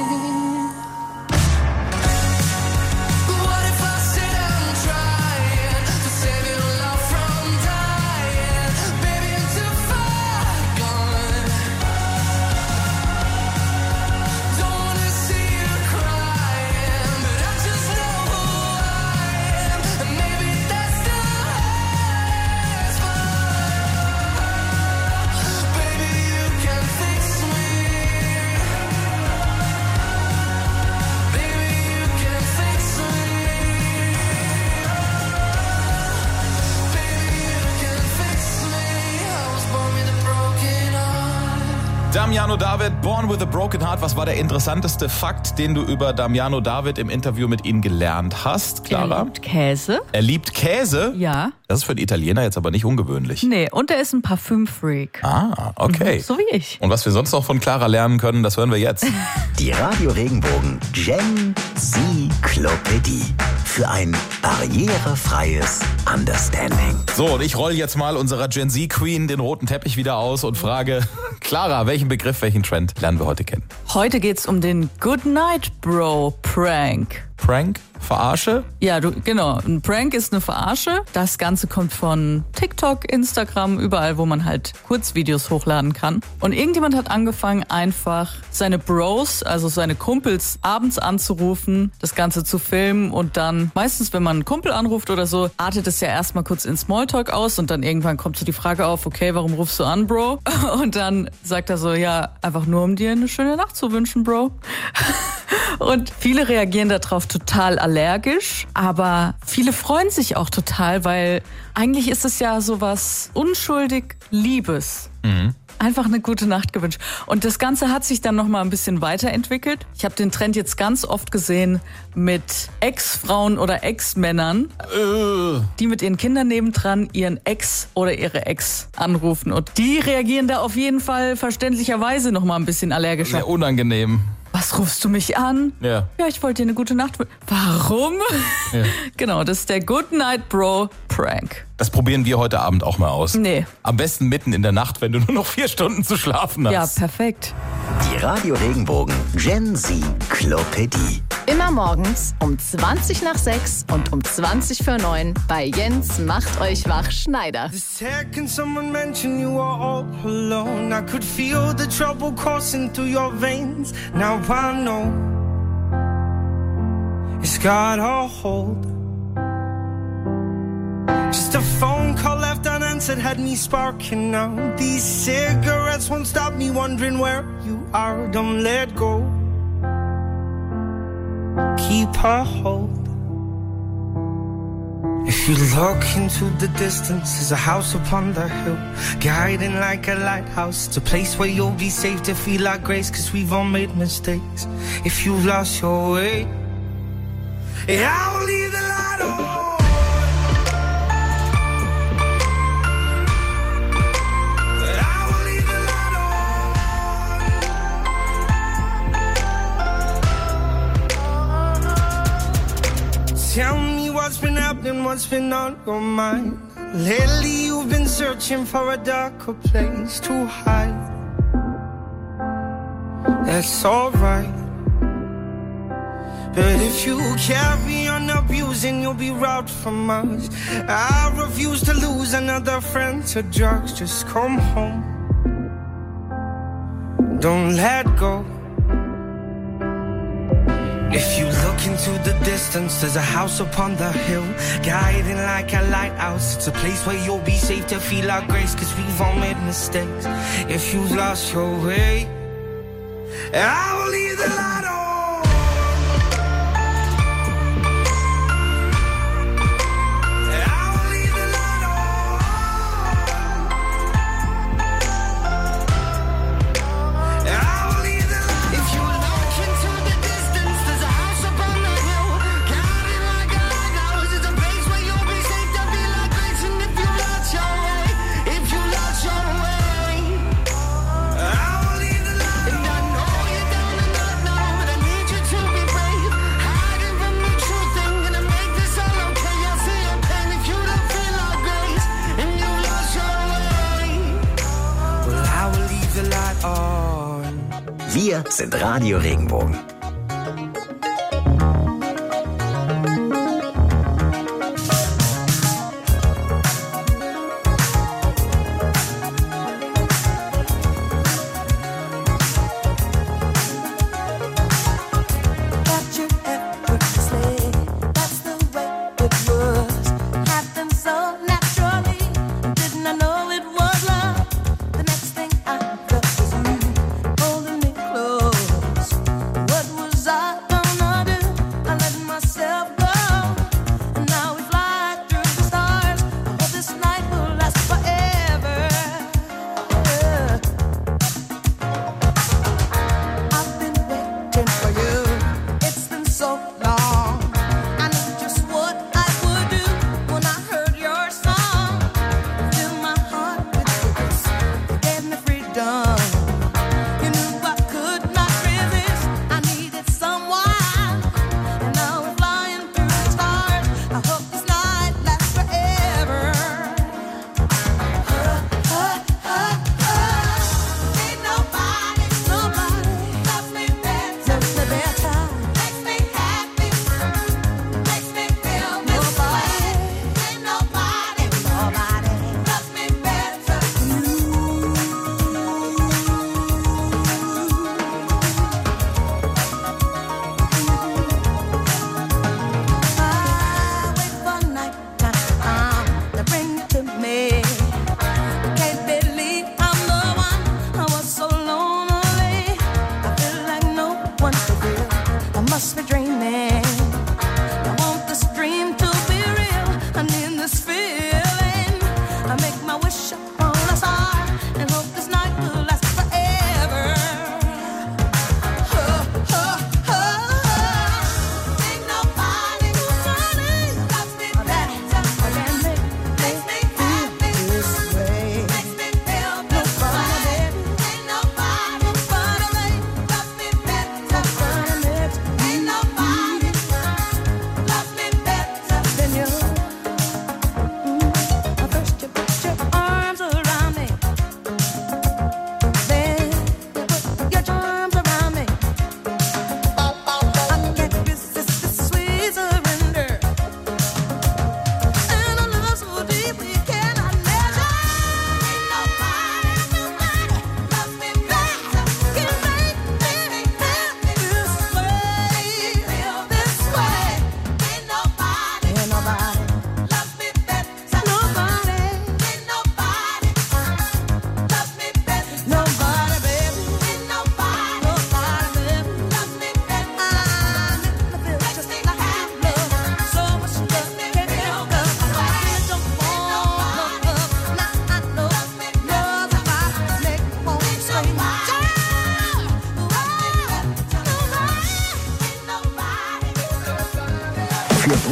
Speaker 11: What if I sit and trying to save your love from dying? Baby, I'm too far gone. Don't wanna see you crying, but I just know who I am, and maybe that's the highest part. Baby, you can fix me.
Speaker 3: Damiano David, Born with a Broken Heart. Was war der interessanteste Fakt, den du über Damiano David im Interview mit ihm gelernt hast, Clara?
Speaker 10: Er liebt Käse.
Speaker 3: Er liebt Käse?
Speaker 10: Ja.
Speaker 3: Das ist für einen Italiener jetzt aber nicht ungewöhnlich.
Speaker 10: Nee, und er ist ein Parfümfreak.
Speaker 3: Ah, okay.
Speaker 10: So wie ich.
Speaker 3: Und was wir sonst noch von Clara lernen können, das hören wir jetzt.
Speaker 1: Die Radio Regenbogen Gen-Z-Klopädie. Für ein barrierefreies Understanding.
Speaker 3: So, und ich roll jetzt mal unserer Gen-Z-Queen den roten Teppich wieder aus und frage, Clara, welchen Begriff, welchen Trend lernen wir heute kennen?
Speaker 10: Heute geht's um den Goodnight Bro Prank.
Speaker 3: Prank? Verarsche?
Speaker 10: Ja, genau. Ein Prank ist eine Verarsche. Das Ganze kommt von TikTok, Instagram, überall, wo man halt Kurzvideos hochladen kann. Und irgendjemand hat angefangen, einfach seine Bros, also seine Kumpels, abends anzurufen, das Ganze zu filmen und dann, meistens, wenn man einen Kumpel anruft oder so, artet es ja erstmal kurz in Smalltalk aus und dann irgendwann kommt so die Frage auf, okay, warum rufst du an, Bro? Und dann sagt er so, ja, einfach nur, um dir eine schöne Nacht zu wünschen, Bro. Und viele reagieren darauf total allergisch, aber viele freuen sich auch total, weil eigentlich ist es ja sowas unschuldig Liebes.
Speaker 3: Mhm.
Speaker 10: Einfach eine gute Nacht gewünscht. Und das Ganze hat sich dann nochmal ein bisschen weiterentwickelt. Ich habe den Trend jetzt ganz oft gesehen mit Ex-Frauen oder Ex-Männern, die mit ihren Kindern nebendran ihren Ex oder ihre Ex anrufen. Und die reagieren da auf jeden Fall verständlicherweise nochmal ein bisschen allergischer.
Speaker 3: Sehr unangenehm.
Speaker 10: Was rufst du mich an?
Speaker 3: Ja.
Speaker 10: Ja, ich wollte dir eine gute Nacht. Warum?
Speaker 3: Ja.
Speaker 10: Genau, das ist der Good Night Bro Prank.
Speaker 3: Das probieren wir heute Abend auch mal aus.
Speaker 10: Nee.
Speaker 3: Am besten mitten in der Nacht, wenn du nur noch 4 Stunden zu schlafen hast.
Speaker 10: Ja, perfekt.
Speaker 1: Die Radio Regenbogen Gen Z Klopädie.
Speaker 2: Immer morgens um 6:20 und um 8:20 bei Jens macht euch wach Schneider.
Speaker 11: The second someone mentioned you were all alone, I could feel the trouble coursing through your veins. Now I know it's got a hold. Just a phone call left unanswered had me sparking now. These cigarettes won't stop me wondering where you are. Don't let go. Keep a hold. If you look into the distance, there's a house upon the hill, guiding like a lighthouse. It's a place where you'll be safe to feel like grace, 'cause we've all made mistakes. If you've lost your way, I will leave the light on. Tell me what's been happening, what's been on your mind. Lately you've been searching for a darker place to hide. That's alright. But if you carry on abusing, you'll be robbed from us. I refuse to lose another friend to drugs. Just come home. Don't let go. If you look into the distance, there's a house upon the hill, guiding like a lighthouse. It's a place where you'll be safe to feel our grace, 'cause we've all made mistakes. If you've lost your way, I will leave the light on.
Speaker 1: Wir sind Radio Regenbogen.
Speaker 11: What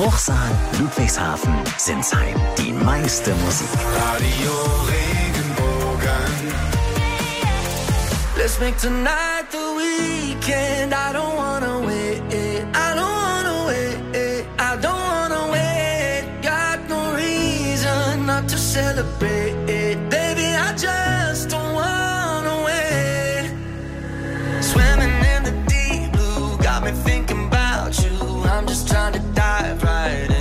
Speaker 1: Bruchsal, Ludwigshafen, Sinsheim. Die meiste Musik.
Speaker 11: Radio Regenbogen. Let's make tonight the weekend. I don't wanna wait. I don't wanna wait. I don't wanna wait. Got no reason not to celebrate. Baby, I just don't wanna wait. Swimming in the deep blue got me thinking about you. I'm just trying to dive right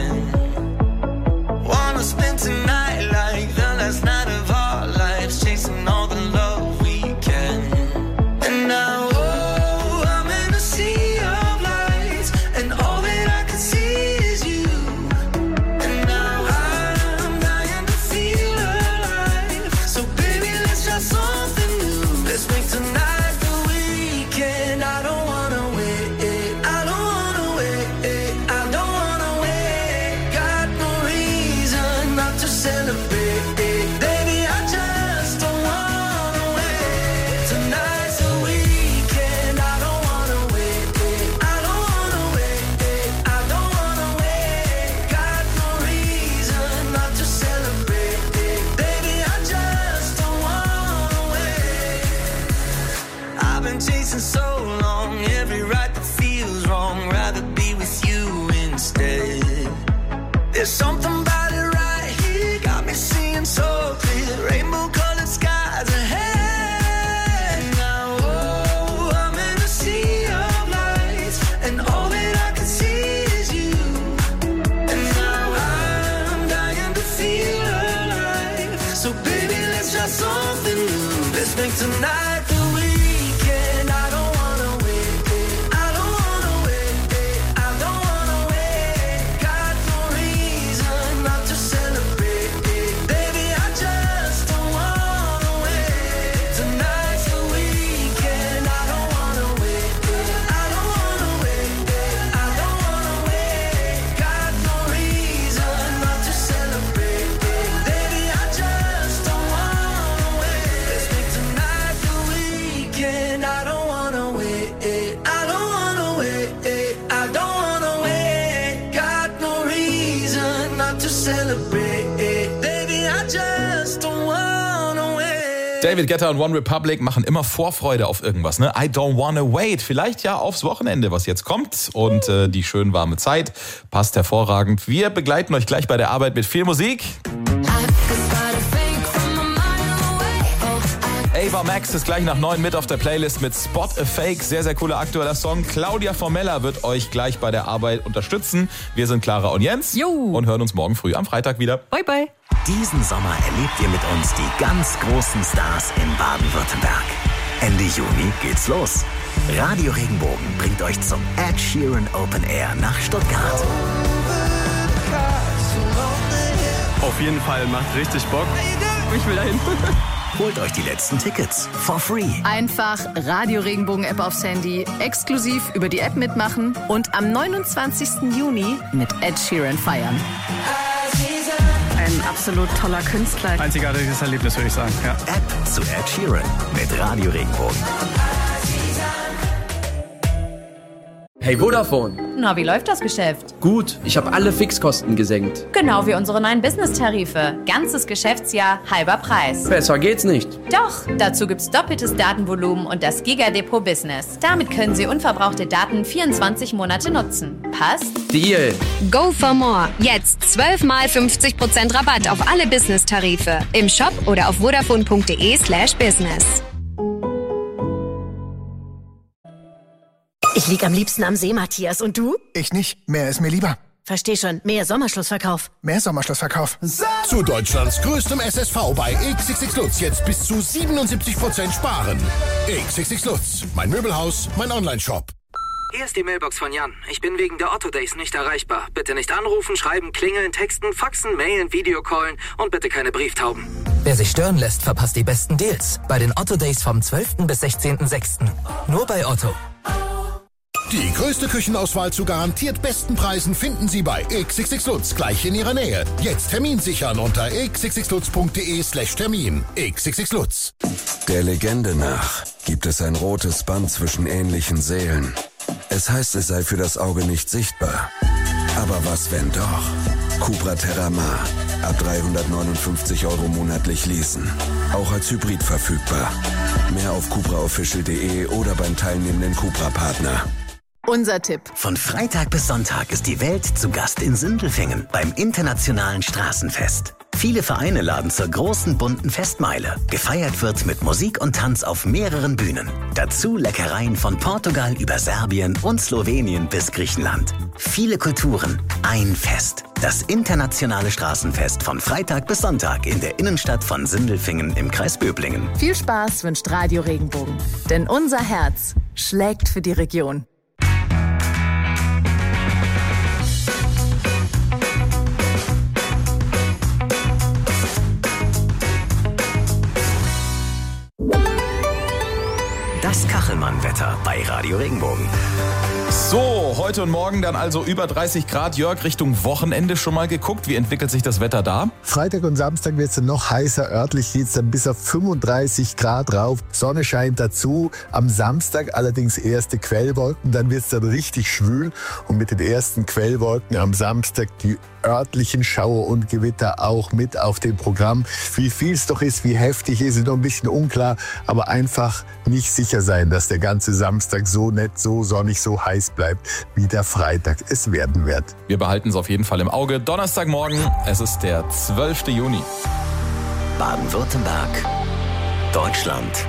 Speaker 11: in. Wanna spend tonight like the last night of our lives, chasing all the love we can. And now, oh, I'm in a sea of lights, and all that I can see is you. And now I'm dying to feel alive. So baby, let's try something new. Let's make tonight the weekend. I don't wanna wait. I don't wanna wait. I don't wanna wait. Got no reason not to celebrate. Baby, I just don't wanna wait. Tonight's the weekend. I don't wanna wait. I don't wanna wait. I don't wanna wait. Got no reason not to celebrate. Baby, I just don't wanna wait. I've been chasing so long, every right that feels wrong. Rather be with you instead. There's something about it right here, got me seeing so clear. Rainbow-colored skies ahead. Now, oh, I'm in a sea of lights, and all that I can see is you. And now I'm dying to feel alive. So baby, let's try something new. Let's make tonight the weekend. I don't wanna wait. I don't wanna wait. I don't wanna wait. Got no reason not to celebrate. Baby, I just don't wanna wait. Tonight's the weekend. I don't wanna wait. I don't wanna wait. I don't wanna wait. Got no reason not to celebrate. Baby, I just don't wanna wait. Let's make tonight the weekend. I don't wanna wait. I don't wanna wait. I don't wanna wait. Got no reason not to celebrate. Baby, I just don't wanna wait.
Speaker 3: David Guetta und One Republic machen immer Vorfreude auf irgendwas, ne? I don't wanna wait. Vielleicht ja aufs Wochenende, was jetzt kommt. Und die schön warme Zeit passt hervorragend. Wir begleiten euch gleich bei der Arbeit mit viel Musik. Ava Max ist gleich nach 9 mit auf der Playlist mit Spot a Fake. Sehr, sehr cooler aktueller Song. Claudia Formella wird euch gleich bei der Arbeit unterstützen. Wir sind Clara und Jens und hören uns morgen früh am Freitag wieder.
Speaker 10: Bye, bye.
Speaker 1: Diesen Sommer erlebt ihr mit uns die ganz großen Stars in Baden-Württemberg. Ende Juni geht's los. Radio Regenbogen bringt euch zum Ed Sheeran Open Air nach Stuttgart.
Speaker 9: Auf jeden Fall, macht richtig Bock. Ich will dahin.
Speaker 1: Holt euch die letzten Tickets for free.
Speaker 2: Einfach Radio Regenbogen App aufs Handy, exklusiv über die App mitmachen und am 29. Juni mit Ed Sheeran feiern.
Speaker 8: Ein absolut toller Künstler.
Speaker 9: Einzigartiges Erlebnis, würde ich sagen. Ja.
Speaker 1: App zu Ed Sheeran mit Radio Regenbogen.
Speaker 18: Hey Vodafone.
Speaker 12: Na, wie läuft das Geschäft?
Speaker 18: Gut, ich habe alle Fixkosten gesenkt.
Speaker 12: Genau wie unsere neuen Business-Tarife. Ganzes Geschäftsjahr, halber Preis.
Speaker 18: Besser geht's nicht.
Speaker 12: Doch, dazu gibt's doppeltes Datenvolumen und das Giga-Depot Business. Damit können Sie unverbrauchte Daten 24 Monate nutzen. Passt?
Speaker 18: Deal.
Speaker 13: Go for more. Jetzt 12 mal 50% Rabatt auf alle Business-Tarife. Im Shop oder auf vodafone.de/business.
Speaker 24: Ich lieg am liebsten am See, Matthias. Und du?
Speaker 25: Ich nicht. Mehr ist mir lieber.
Speaker 24: Versteh schon. Mehr Sommerschlussverkauf.
Speaker 25: Mehr Sommerschlussverkauf.
Speaker 26: Zu Deutschlands größtem SSV bei XXX Lutz jetzt bis zu 77% sparen. XXX Lutz. Mein Möbelhaus, mein Onlineshop.
Speaker 27: Hier ist die Mailbox von Jan. Ich bin wegen der Otto Days nicht erreichbar. Bitte nicht anrufen, schreiben, klingeln, texten, faxen, mailen, Videocallen und bitte keine Brieftauben.
Speaker 28: Wer sich stören lässt, verpasst die besten Deals. Bei den Otto Days vom 12. bis 16.06. Nur bei Otto.
Speaker 26: Die größte Küchenauswahl zu garantiert besten Preisen finden Sie bei XXX Lutz gleich in Ihrer Nähe. Jetzt Termin sichern unter xxxlutz.de/Termin. XXX Lutz.
Speaker 29: Der Legende nach gibt es ein rotes Band zwischen ähnlichen Seelen. Es heißt, es sei für das Auge nicht sichtbar. Aber was wenn doch? Cupra Terramar. Ab 359 € monatlich leasen. Auch als Hybrid verfügbar. Mehr auf cupraofficial.de oder beim teilnehmenden Cupra-Partner.
Speaker 2: Unser Tipp.
Speaker 1: Von Freitag bis Sonntag ist die Welt zu Gast in Sindelfingen beim Internationalen Straßenfest. Viele Vereine laden zur großen bunten Festmeile. Gefeiert wird mit Musik und Tanz auf mehreren Bühnen. Dazu Leckereien von Portugal über Serbien und Slowenien bis Griechenland. Viele Kulturen, ein Fest. Das Internationale Straßenfest von Freitag bis Sonntag in der Innenstadt von Sindelfingen im Kreis Böblingen.
Speaker 2: Viel Spaß wünscht Radio Regenbogen. Denn unser Herz schlägt für die Region.
Speaker 1: Das Kachelmann-Wetter bei Radio Regenbogen.
Speaker 3: So, heute und morgen dann also über 30 Grad. Jörg, Richtung Wochenende schon mal geguckt. Wie entwickelt sich das Wetter da?
Speaker 4: Freitag und Samstag wird es dann noch heißer. Örtlich geht es dann bis auf 35 Grad rauf. Sonne scheint dazu. Am Samstag allerdings erste Quellwolken. Dann wird es dann richtig schwül. Und mit den ersten Quellwolken am Samstag die örtlichen Schauer und Gewitter auch mit auf dem Programm. Wie viel es doch ist, wie heftig ist noch ein bisschen unklar. Aber einfach nicht sicher sein, dass der ganze Samstag so nett, so sonnig, so heiß bleibt, wie der Freitag es werden wird.
Speaker 3: Wir behalten es auf jeden Fall im Auge. Donnerstagmorgen, es ist der 12. Juni.
Speaker 1: Baden-Württemberg, Deutschland.